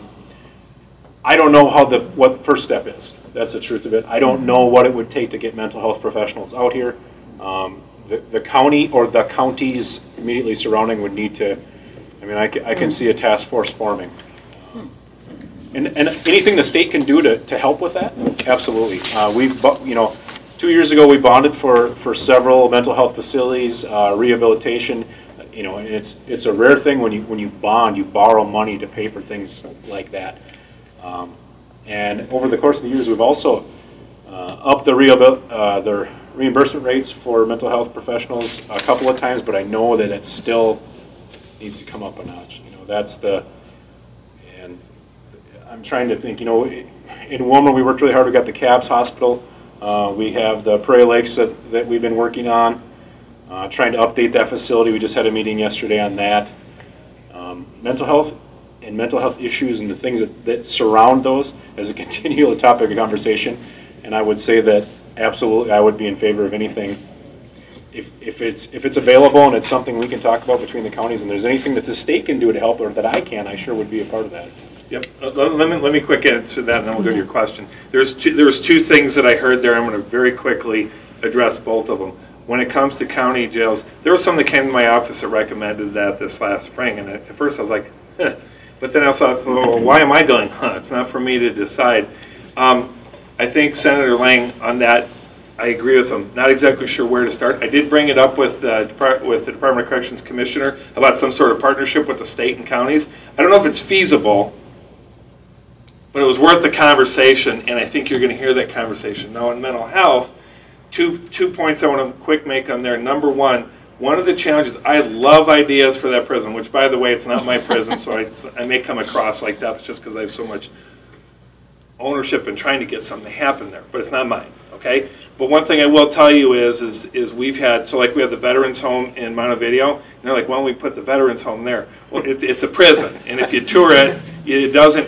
I don't know what the first step is. That's the truth of it. I don't know what it would take to get mental health professionals out here. The county or the counties immediately surrounding would need to, I mean, I can see a task force forming. And anything the state can do to help with that, absolutely. 2 years ago we bonded for several mental health facilities, rehabilitation. And it's a rare thing when you bond, you borrow money to pay for things like that. And over the course of the years, we've also upped the reimbursement rates for mental health professionals a couple of times, but I know that it still needs to come up a notch. And I'm trying to think, in Wilmer, we worked really hard. We got the CABS hospital. We have the Prairie Lakes that we've been working on, trying to update that facility. We just had a meeting yesterday on that. Mental health and mental health issues and the things that surround those as a continual topic of conversation. And I would say that absolutely I would be in favor of anything. If it's available and it's something we can talk about between the counties, and there's anything that the state can do to help or that I can, I sure would be a part of that. Yep. Let me quick answer that, and then we'll go to your question. There was two things that I heard there. I'm going to very quickly address both of them. When it comes to county jails, there was some that came to my office that recommended that this last spring, and at first I was like, huh. But then I thought, well, why am I going, huh? It's not for me to decide. I think Senator Lang on that, I agree with him. Not exactly sure where to start. I did bring it up with the Department of Corrections Commissioner about some sort of partnership with the state and counties. I don't know if it's feasible, but it was worth the conversation, and I think you're going to hear that conversation. Now, in mental health, two points I want to quick make on there. Number one of the challenges, I love ideas for that prison, which, by the way, it's not my prison, so I may come across like that. It's just because I have so much ownership in trying to get something to happen there, but it's not mine, okay? But one thing I will tell you is we've had, so like we have the Veterans Home in Montevideo, and they're like, why don't we put the Veterans Home there? Well, it's a prison, and if you tour it, it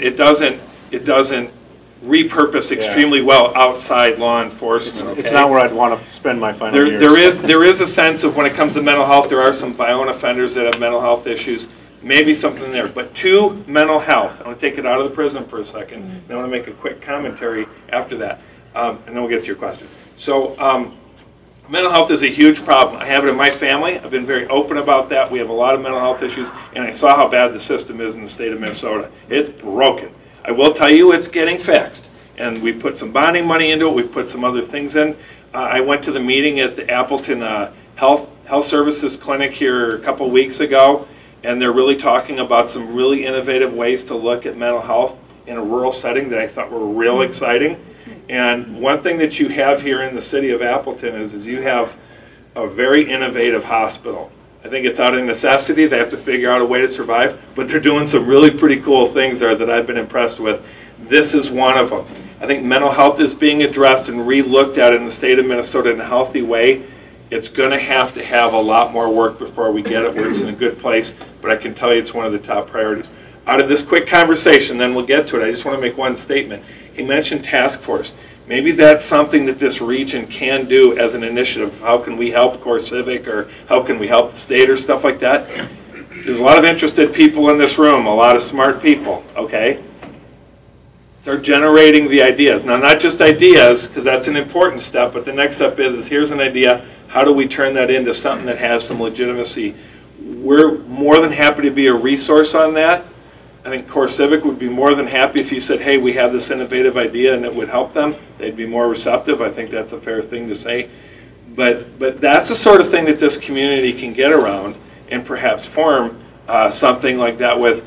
doesn't repurpose extremely well outside law enforcement. Okay? It's not where I'd want to spend my final years. There is a sense of when it comes to mental health, there are some violent offenders that have mental health issues. Maybe something there. But to mental health, I want to take it out of the prison for a second, and I want to make a quick commentary after that, and then we'll get to your question. So mental health is a huge problem. I have it in my family. I've been very open about that. We have a lot of mental health issues, and I saw how bad the system is in the state of Minnesota. It's broken. I will tell you it's getting fixed, and we put some bonding money into it. We put some other things in. I went to the meeting at the Appleton Health Services Clinic here a couple weeks ago, and they're really talking about some really innovative ways to look at mental health in a rural setting that I thought were real exciting. And one thing that you have here in the city of Appleton is you have a very innovative hospital. I think it's out of necessity. They have to figure out a way to survive, but they're doing some really pretty cool things there that I've been impressed with. This is one of them. I think mental health is being addressed and re-looked at in the state of Minnesota in a healthy way. It's going to have a lot more work before we get it where it's in a good place, but I can tell you it's one of the top priorities. Out of this quick conversation, then we'll get to it, I just want to make one statement. He mentioned task force. Maybe that's something that this region can do as an initiative. How can we help CoreCivic, or how can we help the state, or stuff like that? There's a lot of interested people in this room, a lot of smart people, okay? Start generating the ideas. Now, not just ideas, because that's an important step, but the next step is here's an idea. How do we turn that into something that has some legitimacy? We're more than happy to be a resource on that. I think CoreCivic would be more than happy if you said, hey, we have this innovative idea and it would help them. They'd be more receptive. I think that's a fair thing to say. But that's the sort of thing that this community can get around and perhaps form something like that with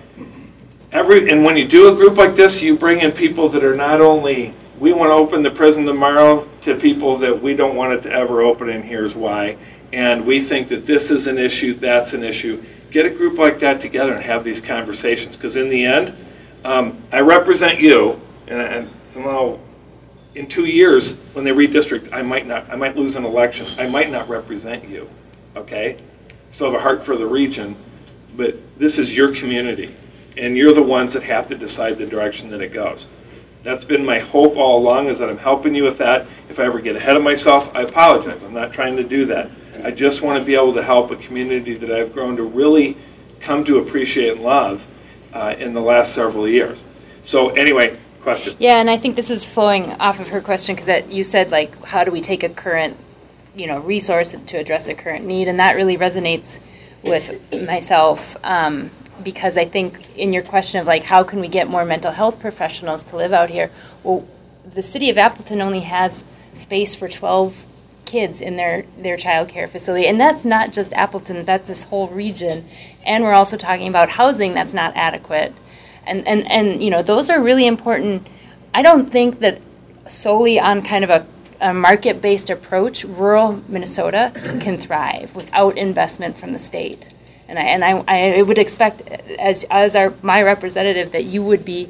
and when you do a group like this, you bring in people that are not only, we want to open the prison tomorrow, to people that we don't want it to ever open, and here's why. And we think that this is an issue, that's an issue. Get a group like that together and have these conversations, because in the end, I represent you, and somehow in 2 years when they redistrict, I might lose an election. I might not represent you, okay? Still have a heart for the region, but this is your community, and you're the ones that have to decide the direction that it goes. That's been my hope all along, is that I'm helping you with that. If I ever get ahead of myself, I apologize. I'm not trying to do that. I just want to be able to help a community that I've grown to really come to appreciate and love in the last several years. So anyway, question. Yeah, and I think this is flowing off of her question, because that you said, like, how do we take a current, resource to address a current need, and that really resonates with myself, because I think in your question of, like, how can we get more mental health professionals to live out here, well, the city of Appleton only has space for 12 kids in their child care facility, and that's not just Appleton, that's this whole region. And we're also talking about housing that's not adequate, and those are really important. I don't think that solely on kind of a market-based approach, rural Minnesota can thrive without investment from the state. And I would expect, as my representative, that you would be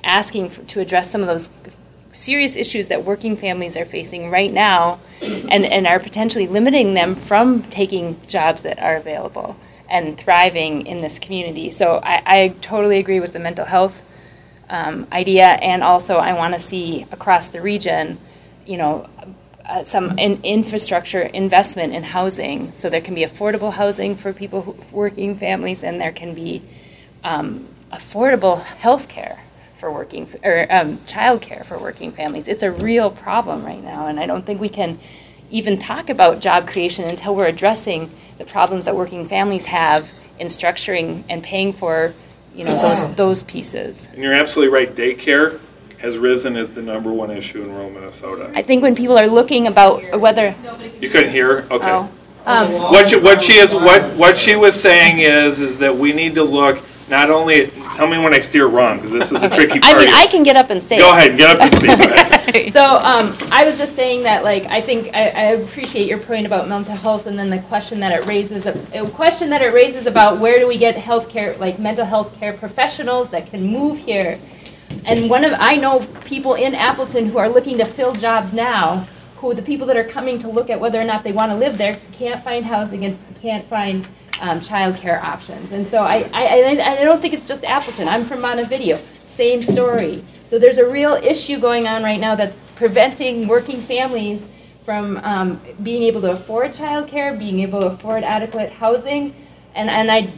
asking to address some of those serious issues that working families are facing right now, and are potentially limiting them from taking jobs that are available and thriving in this community. So I totally agree with the mental health idea, and also I want to see across the region, some infrastructure investment in housing, so there can be affordable housing for people, working families, and there can be affordable health care for child care for working families. It's a real problem right now, and I don't think we can even talk about job creation until we're addressing the problems that working families have in structuring and paying for, those pieces. And you're absolutely right, daycare has risen as the #1 issue in rural Minnesota. I think when people are looking about whether... You couldn't hear? Okay. Oh. What she was saying is that we need to look not only at, tell me when I steer wrong, because this is a tricky part. I can get up and say Go ahead, get up and speak. Go ahead. So I was just saying that, I think I appreciate your point about mental health, and then the question that it raises, about where do we get healthcare, mental health care professionals that can move here. And I know people in Appleton who are looking to fill jobs now, who the people that are coming to look at whether or not they want to live there can't find housing and can't find childcare options. And so I don't think it's just Appleton. I'm from Montevideo. Same story. So there's a real issue going on right now that's preventing working families from being able to afford childcare, being able to afford adequate housing. And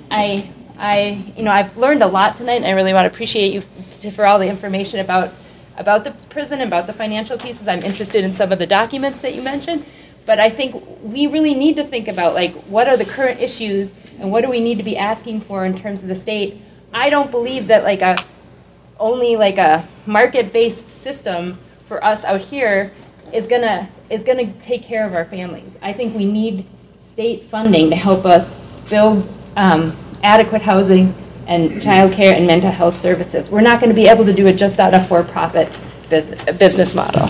I've learned a lot tonight, and I really want to appreciate you for all the information about the prison and about the financial pieces. I'm interested in some of the documents that you mentioned. But I think we really need to think about, what are the current issues and what do we need to be asking for in terms of the state. I don't believe that only a market-based system for us out here is gonna take care of our families. I think we need state funding to help us build adequate housing and childcare and mental health services. We're not going to be able to do it just on a for-profit business model.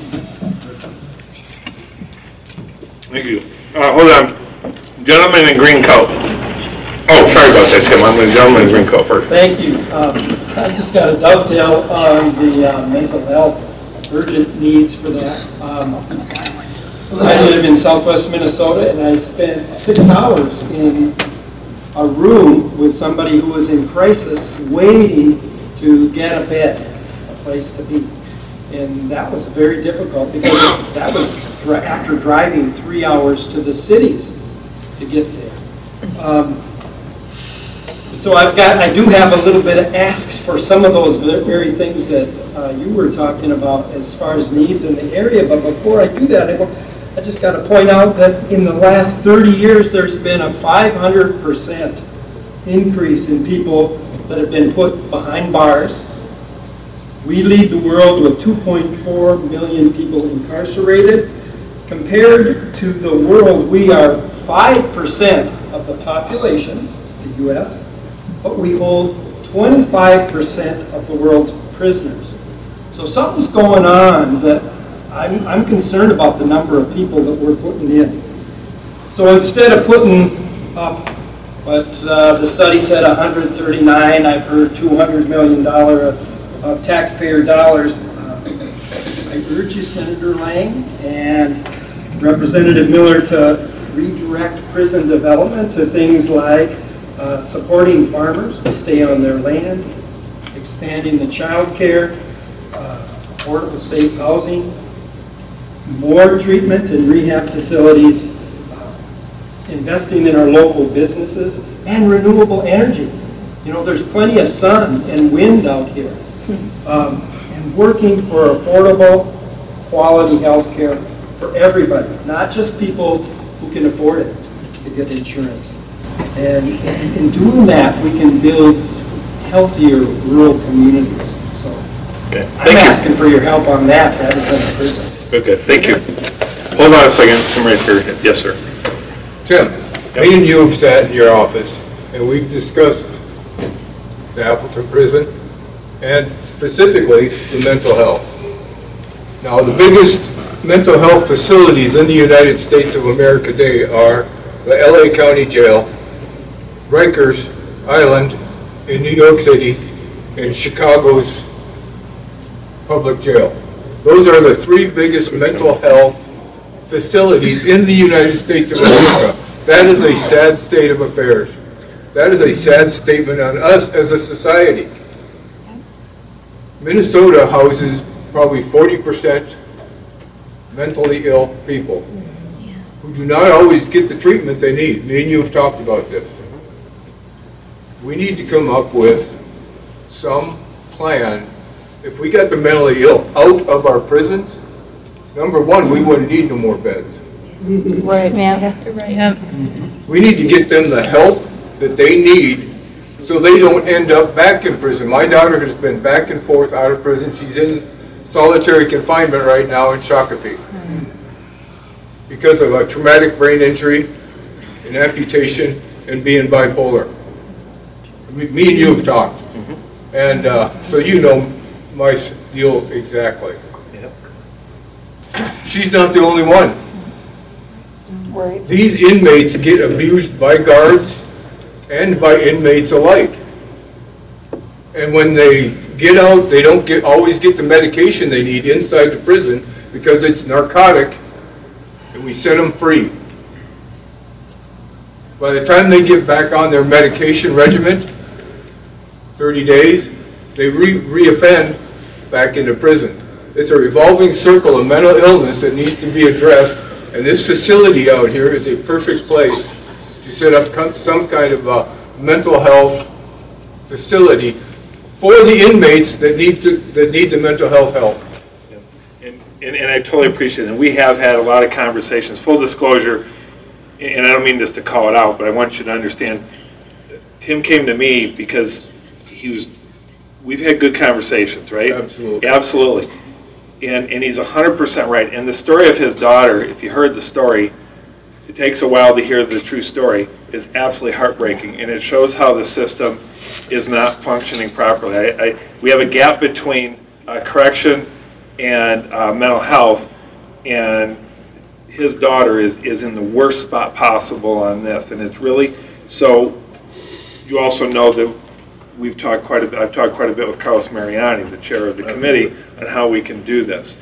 Thank you. Hold on. Gentleman in green coat. Oh, sorry about that, Tim. I'm going to gentleman in green coat first. Thank you. I just got a dovetail on the mental health urgent needs for that. I live in southwest Minnesota, and I spent 6 hours in a room with somebody who was in crisis waiting to get a bed, a place to be. And that was very difficult because that was after driving 3 hours to the cities to get there. So I do have a little bit of asks for some of those very things that you were talking about as far as needs in the area. But before I do that, I just got to point out that in the last 30 years, there's been a 500% increase in people that have been put behind bars. We lead the world with 2.4 million people incarcerated. Compared to the world, we are 5% of the population, the U.S., but we hold 25% of the world's prisoners. So something's going on that I'm concerned about the number of people that we're putting in. So instead of putting up what the study said, 139, I've heard $200 million of taxpayer dollars. I urge you, Senator Lang and Representative Miller, to redirect prison development to things like supporting farmers to stay on their land, expanding the child care, affordable safe housing, more treatment and rehab facilities, investing in our local businesses, and renewable energy. There's plenty of sun and wind out here. And working for affordable, quality health care for everybody, not just people who can afford it to get insurance. And in doing that, we can build healthier rural communities. So I'm asking for your help on that rather than the prison. Okay, thank you. Hold on a second. Tim, right here. Yes, sir. Tim, me and you have sat in your office, and we've discussed the Appleton prison, and specifically the mental health. Now, the biggest mental health facilities in the United States of America today are the LA County Jail, Rikers Island in New York City, and Chicago's public jail. Those are the 3 biggest mental health facilities in the United States of America. That is a sad state of affairs. That is a sad statement on us as a society. Minnesota houses probably 40% mentally ill people who do not always get the treatment they need. Me and you have talked about this. We need to come up with some plan. If we got the mentally ill out of our prisons, number one, we wouldn't need no more beds. Right, yeah. Right. We need to get them the help that they need so they don't end up back in prison. My daughter has been back and forth out of prison. She's in solitary confinement right now in Shakopee because of a traumatic brain injury, an amputation, and being bipolar. Me and you have talked. And so you know my deal exactly. She's not the only one. Right. These inmates get abused by guards and by inmates alike. And when they get out, they don't always get the medication they need inside the prison because it's narcotic, and we set them free. By the time they get back on their medication regimen, 30 days, they re-offend back into prison. It's a revolving circle of mental illness that needs to be addressed, and this facility out here is a perfect place to set up some kind of a mental health facility for the inmates that need the mental health help. And I totally appreciate it. And we have had a lot of conversations. Full disclosure, and I don't mean this to call it out, but I want you to understand, Tim came to me because we've had good conversations, right? Absolutely. Absolutely. And he's 100% right. And the story of his daughter, if you heard the story, it takes a while to hear the true story, is absolutely heartbreaking. And it shows how the system is not functioning properly. We have a gap between correction and mental health, and his daughter is in the worst spot possible on this. And it's really, so you also know that I've talked quite a bit with Carlos Mariani, the chair of the committee, on how we can do this.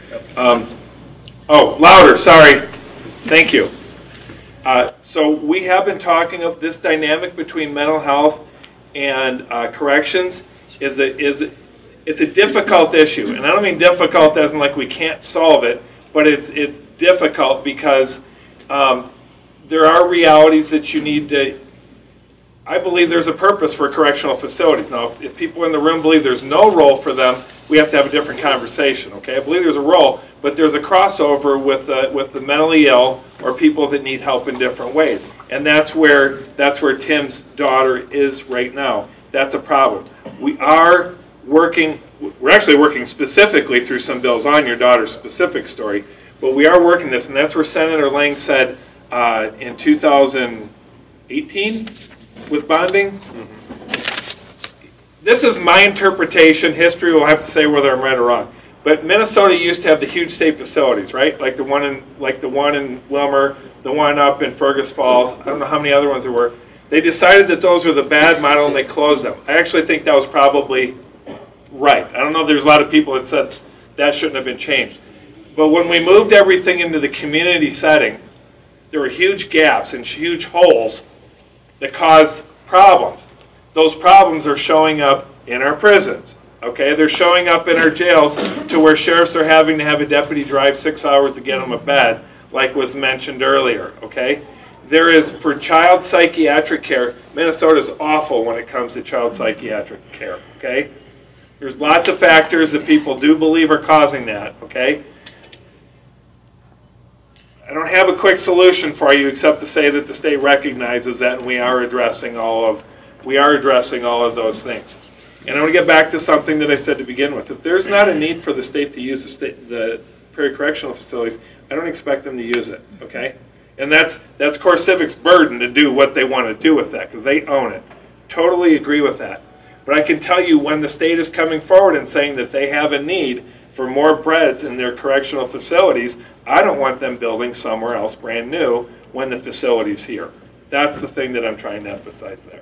Louder, sorry. Thank you. So we have been talking of this dynamic between mental health and corrections. It's a difficult issue, and I don't mean difficult as in like we can't solve it, but it's difficult because there are realities that you need to. I believe there's a purpose for correctional facilities. Now, if people in the room believe there's no role for them, we have to have a different conversation, okay? I believe there's a role, but there's a crossover with the mentally ill or people that need help in different ways. And that's where Tim's daughter is right now. That's a problem. We're actually working specifically through some bills on your daughter's specific story, but we are working this, and that's where Senator Lang said in 2018, with bonding. This is my interpretation. History will have to say whether I'm right or wrong. But Minnesota used to have the huge state facilities, right? Like the one in Wilmer, the one up in Fergus Falls. I don't know how many other ones there were. They decided that those were the bad model and they closed them. I actually think that was probably right. I don't know. There's a lot of people that said that shouldn't have been changed. But when we moved everything into the community setting, there were huge gaps and huge holes that cause problems. Those problems are showing up in our prisons, okay? They're showing up in our jails to where sheriffs are having to have a deputy drive 6 hours to get them a bed, like was mentioned earlier, okay? There is, for child psychiatric care, Minnesota's awful when it comes to child psychiatric care, okay? There's lots of factors that people do believe are causing that, okay? I don't have a quick solution for you except to say that the state recognizes that, and we are addressing all of those things. And I want to get back to something that I said to begin with. If there's not a need for the state to use the Perry Correctional Facilities, I don't expect them to use it, okay? And that's CoreCivic's burden to do what they want to do with that, because they own it. Totally agree with that. But I can tell you when the state is coming forward and saying that they have a need for more beds in their correctional facilities, I don't want them building somewhere else brand new when the facility's here. That's the thing that I'm trying to emphasize there.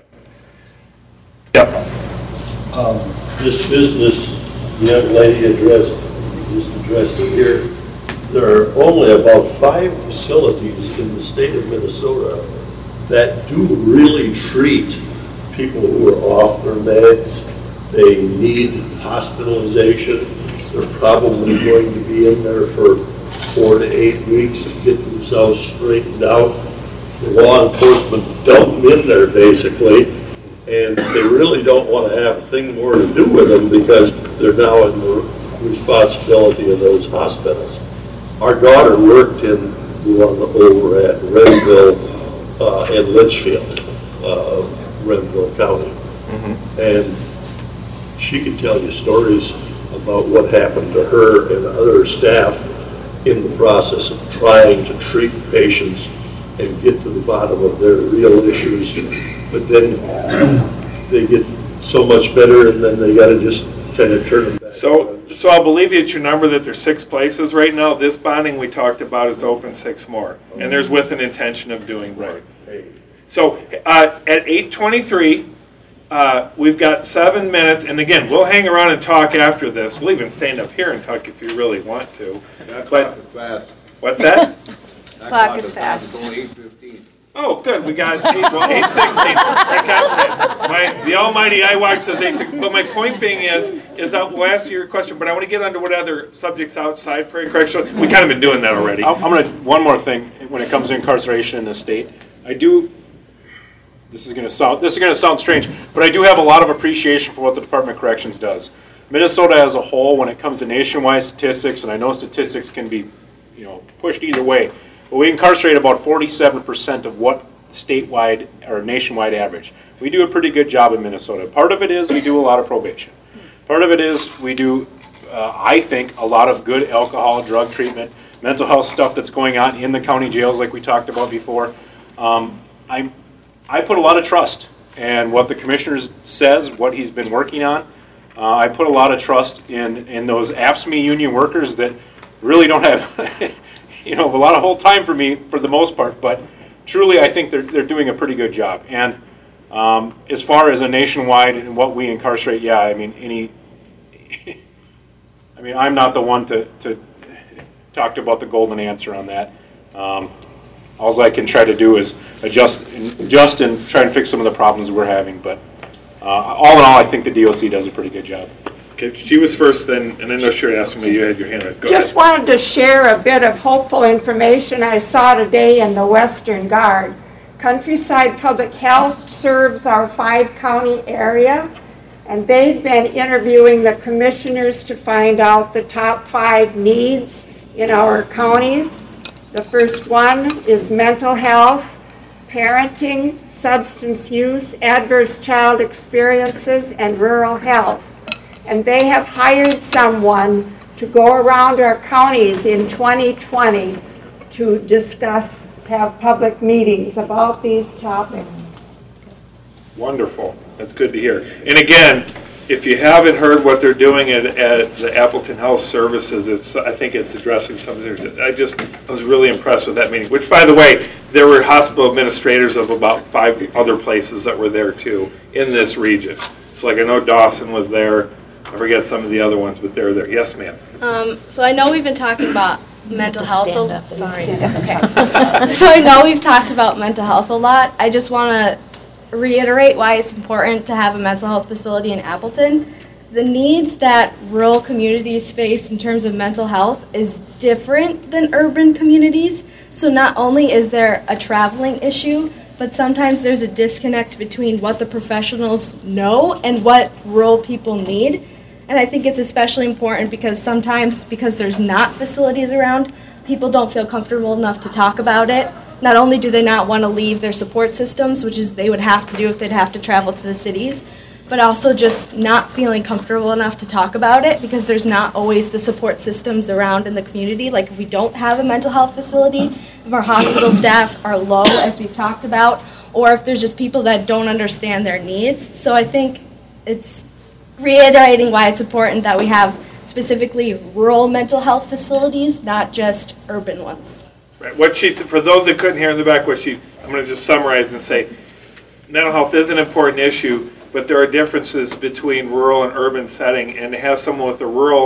Yep. This business, the young lady addressed just address it here. There are only about 5 facilities in the state of Minnesota that do really treat people who are off their meds. They need hospitalization. They're probably going to be in there for 4 to 8 weeks to get themselves straightened out. The law enforcement dump them in there basically, and they really don't want to have a thing more to do with them because they're now in the responsibility of those hospitals. Our daughter worked in the one over at Renville and Litchfield, Renville County. And she could tell you stories about what happened to her and other staff in the process of trying to treat patients and get to the bottom of their real issues. But then they get so much better and then they got to just kind of turn them back. So I'll believe you at your number that there's 6 places right now. This bonding we talked about is to open 6 more. And there's with an intention of doing more. So at 8:23, we've got 7 minutes. And again, we'll hang around and talk after this. We'll even stand up here and talk if you really want to. That But clock is fast. what's that? That Clock is fast. It's only 8:15. Oh, good, we got 8:16. The almighty iWatch says 8:16. But my point being is we'll ask you your question, but I want to get onto what other subjects outside for a correction. We kind of been doing that already. I'm going to, one more thing, when it comes to incarceration in this state, this is going to sound strange, but I do have a lot of appreciation for what the Department of Corrections does. Minnesota as a whole, when it comes to nationwide statistics, and I know statistics can be, pushed either way, but we incarcerate about 47% of what statewide or nationwide average. We do a pretty good job in Minnesota. Part of it is we do a lot of probation. Part of it is we do, I think, a lot of good alcohol, drug treatment, mental health stuff that's going on in the county jails like we talked about before. I put a lot of trust in what the commissioner says, what he's been working on. I put a lot of trust in those AFSCME union workers that really don't have a lot of whole time for me for the most part, but truly I think they're doing a pretty good job. And as far as a nationwide and what we incarcerate, I'm not the one to talk about the golden answer on that. All I can try to do is adjust and try and fix some of the problems we're having. But all in all, I think the DOC does a pretty good job. Okay, she was first, then, and then no sure asked me. You had your hand raised. Go Just ahead. wanted to share a bit of hopeful information I saw today in the Western Guard. Countryside Public Health serves our 5-county area, and they've been interviewing the commissioners to find out the top 5 needs in our counties. The first one is mental health, parenting, substance use, adverse child experiences, and rural health. And they have hired someone to go around our counties in 2020 to have public meetings about these topics. Wonderful. That's good to hear. And again, if you haven't heard what they're doing at the Appleton Health Services, I think it's addressing some of the, I was really impressed with that meeting, which, by the way, there were hospital administrators of about 5 other places that were there too in this region. So like I know Dawson was there. I forget some of the other ones, but they're there. Yes, ma'am. So I know we've been talking about mental health. Sorry. Okay. So I know we've talked about mental health a lot. I just want to reiterate why it's important to have a mental health facility in Appleton. The needs that rural communities face in terms of mental health is different than urban communities. So not only is there a traveling issue, but sometimes there's a disconnect between what the professionals know and what rural people need. And I think it's especially important because sometimes, because there's not facilities around, people don't feel comfortable enough to talk about it. Not only do they not want to leave their support systems, which is they would have to do if they'd have to travel to the cities, but also just not feeling comfortable enough to talk about it because there's not always the support systems around in the community. Like if we don't have a mental health facility, if our hospital staff are low, as we've talked about, or if there's just people that don't understand their needs. So I think it's reiterating why it's important that we have specifically rural mental health facilities, not just urban ones. Right. What she said, for those that couldn't hear in the back, I'm going to just summarize and say, mental health is an important issue, but there are differences between rural and urban setting, and to have someone with a rural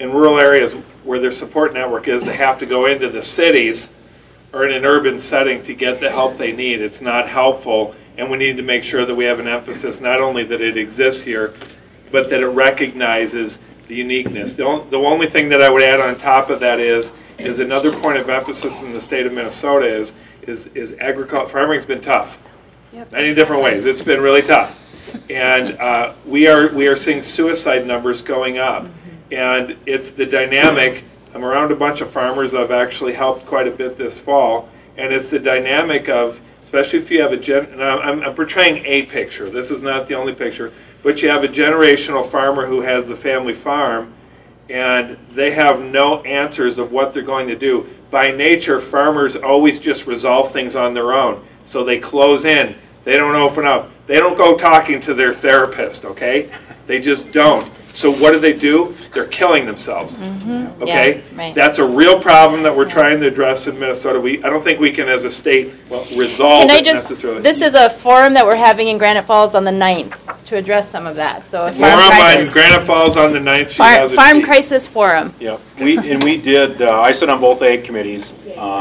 in rural areas where their support network is, they have to go into the cities or in an urban setting to get the help they need. It's not helpful, and we need to make sure that we have an emphasis not only that it exists here, but that it recognizes the uniqueness. The only thing that I would add on top of that is another point of emphasis in the state of Minnesota is agriculture. Farming's been tough, many different ways. It's been really tough, and we are seeing suicide numbers going up, and it's the dynamic. I'm around a bunch of farmers. I've actually helped quite a bit this fall, and it's the dynamic of, especially if you have and I'm portraying a picture. This is not the only picture, but you have a generational farmer who has the family farm, and they have no answers of what they're going to do. By nature, farmers always just resolve things on their own. So they close in. They don't open up. They don't go talking to their therapist, okay? They just don't. So what do? They're killing themselves, okay? Yeah, right. That's a real problem that we're trying to address in Minnesota. I don't think we can, as a state, resolve it necessarily. This is a forum that we're having in Granite Falls on the 9th to address some of that. So a farm crisis. Granite Falls on the 9th. Farm crisis forum. Yeah, we did, I sit on both ag committees.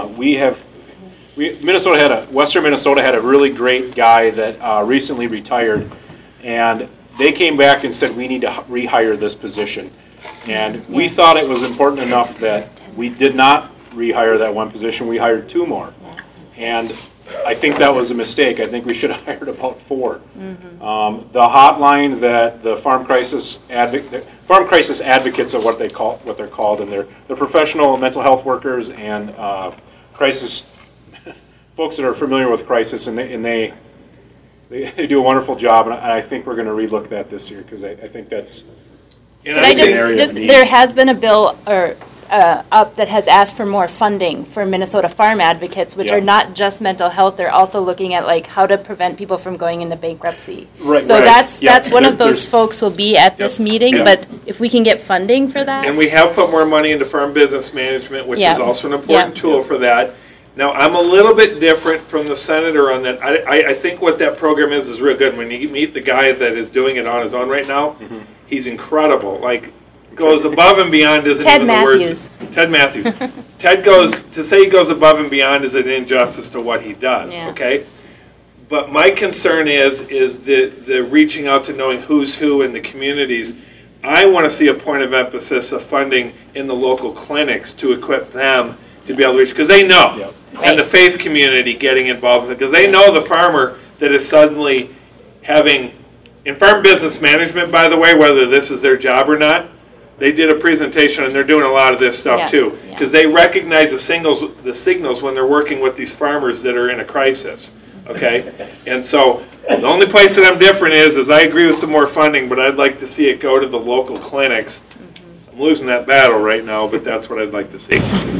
Western Minnesota had a really great guy that recently retired, and they came back and said, we need to rehire this position. And we thought it was important enough that we did not rehire that one position, we hired 2 more. And I think that was a mistake. I think we should have hired about 4. The hotline that the farm crisis advocates are what they're called, and they're professional mental health workers and crisis folks that are familiar with crisis, and they do a wonderful job, and I think we're going to relook that this year, because I think that's Can I just there has been a bill up that has asked for more funding for Minnesota farm advocates, which are not just mental health. They're also looking at like how to prevent people from going into bankruptcy. Right. So that's one of those folks will be at this meeting. But if we can get funding for that, and we have put more money into farm business management, which is also an important tool for that. Now, I'm a little bit different from the senator on that. I think what that program is real good. When you meet the guy that is doing it on his own right now, he's incredible. Like, goes above and beyond isn't Ted even Matthews. the words. Ted Matthews. Ted to say he goes above and beyond is an injustice to what he does, okay? But my concern is the reaching out to knowing who's who in the communities. I want to see a point of emphasis of funding in the local clinics to equip them to be able to reach, because they know. And the faith community getting involved, because they know the farmer that is suddenly having, in farm business management, by the way, whether this is their job or not, they did a presentation and they're doing a lot of this stuff too, because they recognize the signals when they're working with these farmers that are in a crisis, okay? And so the only place that I'm different is I agree with the more funding, but I'd like to see it go to the local clinics. I'm losing that battle right now, but that's what I'd like to see.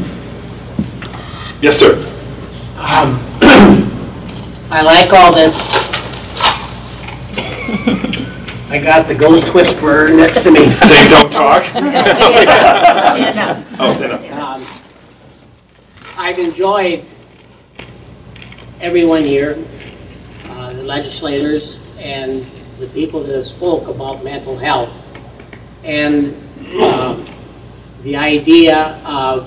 Yes, sir. I like all this. I got the ghost whisperer next to me. So you don't talk? Stand up. Oh, stand up. I've enjoyed everyone here, the legislators and the people that have spoke about mental health, and the idea of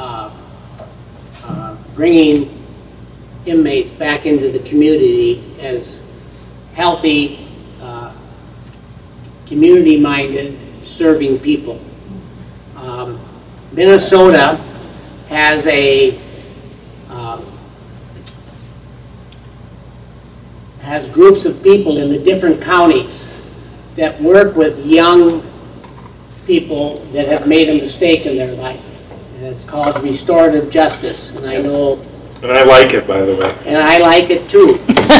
bringing inmates back into the community as healthy, community-minded, serving people. Minnesota has has groups of people in the different counties that work with young people that have made a mistake in their life. And it's called restorative justice. And I know. And I like it, by the way. And I like it too.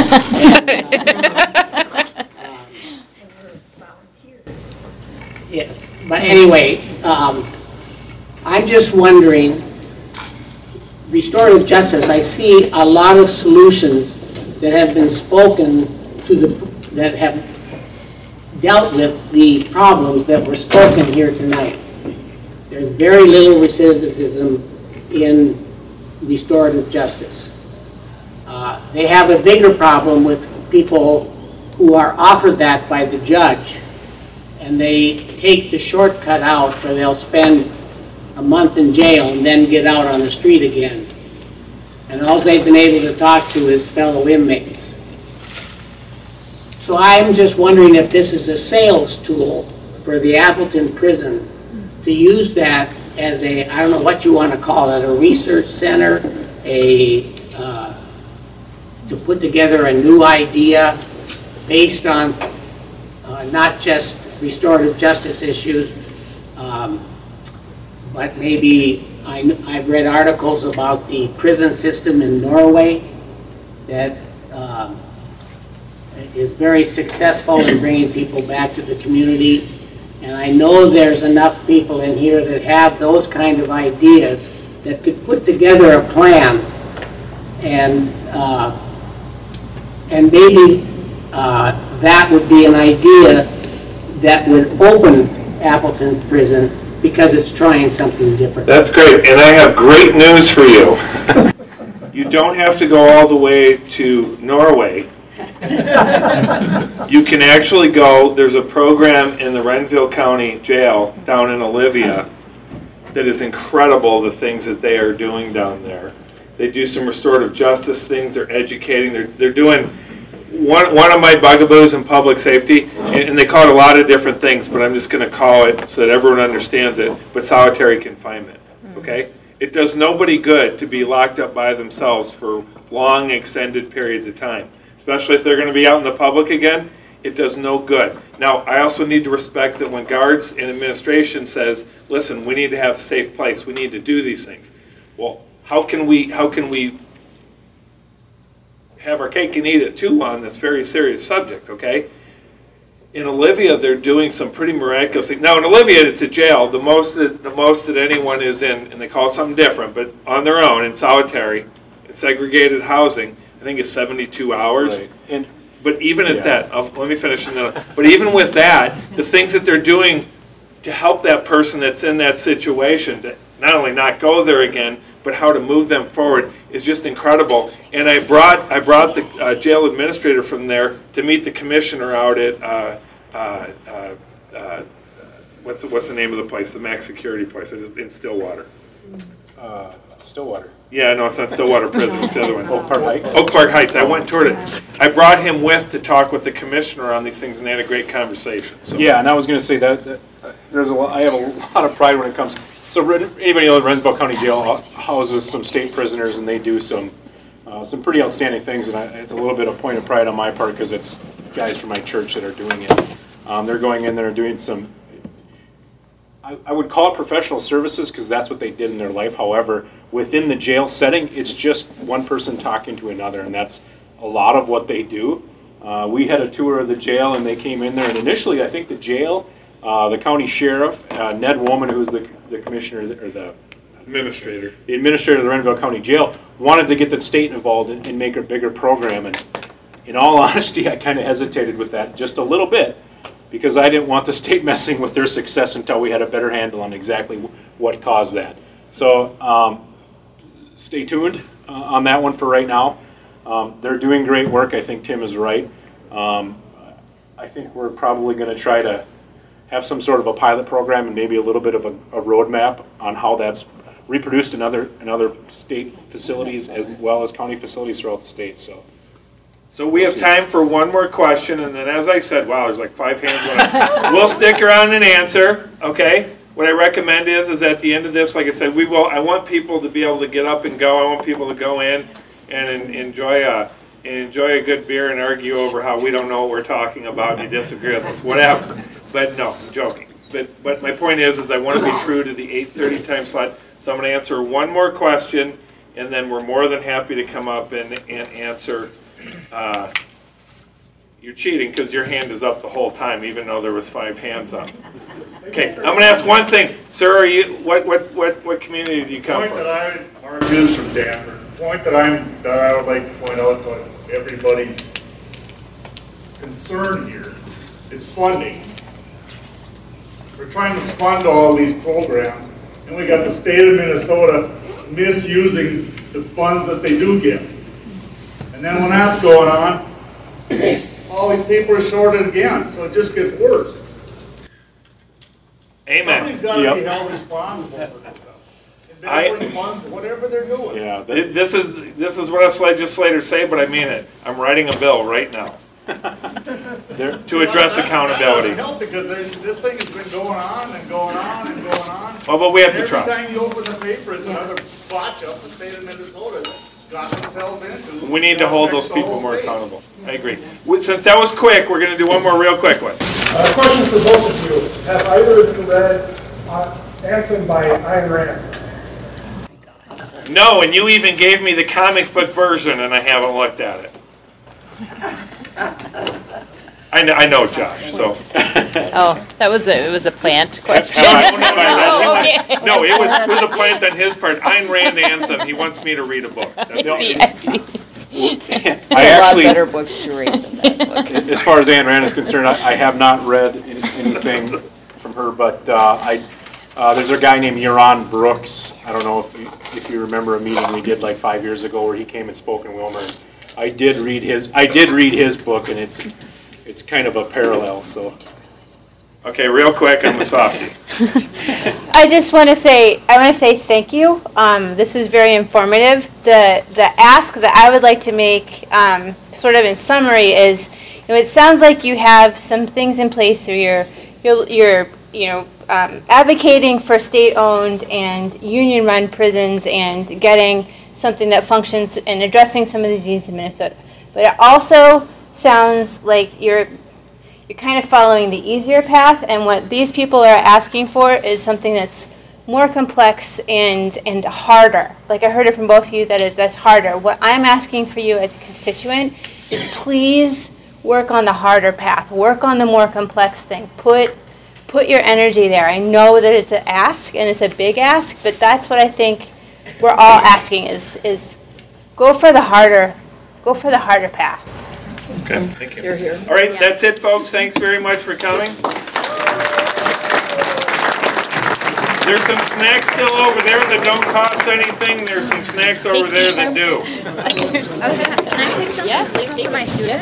Yes, but anyway, I'm just wondering, restorative justice, I see a lot of solutions that have been spoken to that have dealt with the problems that were spoken here tonight. There's very little recidivism in restorative justice. They have a bigger problem with people who are offered that by the judge and they take the shortcut out where they'll spend a month in jail and then get out on the street again. And all they've been able to talk to is fellow inmates. So I'm just wondering if this is a sales tool for the Appleton prison to use that as a, I don't know what you want to call it, a research center, to put together a new idea based on not just restorative justice issues, but maybe I've read articles about the prison system in Norway that is very successful in bringing people back to the community. And I know there's enough people in here that have those kind of ideas that could put together a plan and maybe that would be an idea that would open Appleton's prison because it's trying something different. That's great, and I have great news for you. You don't have to go all the way to Norway. You can actually go, there's a program in the Renville County Jail down in Olivia that is incredible, the things that they are doing down there. They do some restorative justice things, they're educating, they're doing one of my bugaboos in public safety, and they call it a lot of different things, but I'm just going to call it so that everyone understands it, but solitary confinement, okay? It does nobody good to be locked up by themselves for long, extended periods of time, especially if they're going to be out in the public again. It does no good. Now, I also need to respect that when guards and administration says, listen, we need to have a safe place, we need to do these things. Well, how can we have our cake and eat it too on this very serious subject, okay? In Olivia, they're doing some pretty miraculous things. Now, in Olivia, it's a jail. The most that anyone is in, and they call it something different, but on their own, in solitary, segregated housing, I think it's 72 hours. Right. But even at that, let me finish. But even with that, the things that they're doing to help that person that's in that situation to not only not go there again, but how to move them forward is just incredible. And I brought the jail administrator from there to meet the commissioner out at what's the name of the place? The max security place. It is in Stillwater. Stillwater. Yeah, no, it's not Stillwater Prison. It's the other one. Oak Park Heights. Oak Park Heights. I went and toured it. I brought him with to talk with the commissioner on these things, and they had a great conversation. So. Yeah, and I was going to say that there's I have a lot of pride when it comes. So anybody know that Renville County Jail houses some state prisoners, and they do some pretty outstanding things, and it's a little bit of point of pride on my part because it's guys from my church that are doing it. They're going in there and doing some, I would call it professional services because that's what they did in their life. However, within the jail setting, it's just one person talking to another, and that's a lot of what they do. We had a tour of the jail, and they came in there, and initially I think the jail, the county sheriff, Ned Woolman, who's the commissioner, or the administrator of the Renville County Jail, wanted to get the state involved and make a bigger program. And in all honesty, I kind of hesitated with that just a little bit because I didn't want the state messing with their success until we had a better handle on exactly what caused that. So stay tuned on that one for right now. They're doing great work. I think Tim is right. I think we're probably going to try to have some sort of a pilot program and maybe a little bit of a roadmap on how that's reproduced in other state facilities as well as county facilities throughout the state. So we have time for one more question, and then as I said, wow, there's like 5 hands. We'll stick around and answer, okay? What I recommend is at the end of this, like I said, I want people to be able to get up and go. I want people to go in and enjoy a good beer and argue over how we don't know what we're talking about and you disagree with us, whatever. But no, I'm joking. But my point is I want to be true to the 8:30 time slot. So I'm going to answer one more question, and then we're more than happy to come up and answer. You're cheating because your hand is up the whole time, even though there was 5 hands up. Okay, I'm going to ask one thing, sir. Are you what community do you come from? Mark is from Danvers. The point that I would like to point out to everybody's concern here is funding. We're trying to fund all these programs, and we got the state of Minnesota misusing the funds that they do get. And then when that's going on, all these people are shorted again, so it just gets worse. Amen. Somebody's gotta be Yep. held responsible for this stuff. I- Embezzling funds, whatever they're doing. Yeah, This is what us legislators say, but I mean it. I'm writing a bill right now to address That accountability. doesn't help because this thing has been going on and going on and going on. Well, but we have to Every try. time you open the paper, it's another botch up the state of Minnesota that got themselves into. We need to hold those Affects the people whole more state. accountable. I agree. Since that was quick, we're gonna do one more real quick one. Question for both of you. Have either of you read Anthem by Ayn Rand? No, and you even gave me the comic book version, and I haven't looked at it. I know, Josh, so. Oh, it was a plant question. No, I Oh, read okay. it. No, it was a plant on his part. Ayn Rand Anthem, he wants me to read a book. I see, I see. I actually, better books to read than that book. as far as Ayn Rand is concerned, I have not read anything from her, but there's a guy named Yaron Brooks. I don't know if you remember a meeting we did like 5 years ago where he came and spoke in Wilmer. I did read his book, and it's kind of a parallel, so. Okay, real quick, I'm a softie. I just want to say, thank you. This was very informative. The ask that I would like to make, sort of in summary, is, it sounds like you have some things in place where you're advocating for state-owned and union-run prisons and getting something that functions and addressing some of the needs in Minnesota. But it also sounds like you're kind of following the easier path, and what these people are asking for is something that's more complex and harder. Like I heard it from both of you that's harder. What I'm asking for you as a constituent is please work on the harder path. Work on the more complex thing. Put your energy there. I know that it's an ask and it's a big ask, but that's what I think we're all asking is go for the harder path. Okay, thank you. You're here. All right, that's it, folks. Thanks very much for coming. There's some snacks still over there that don't cost anything. There's some snacks over there that do. Can I take some? Yeah, take my student.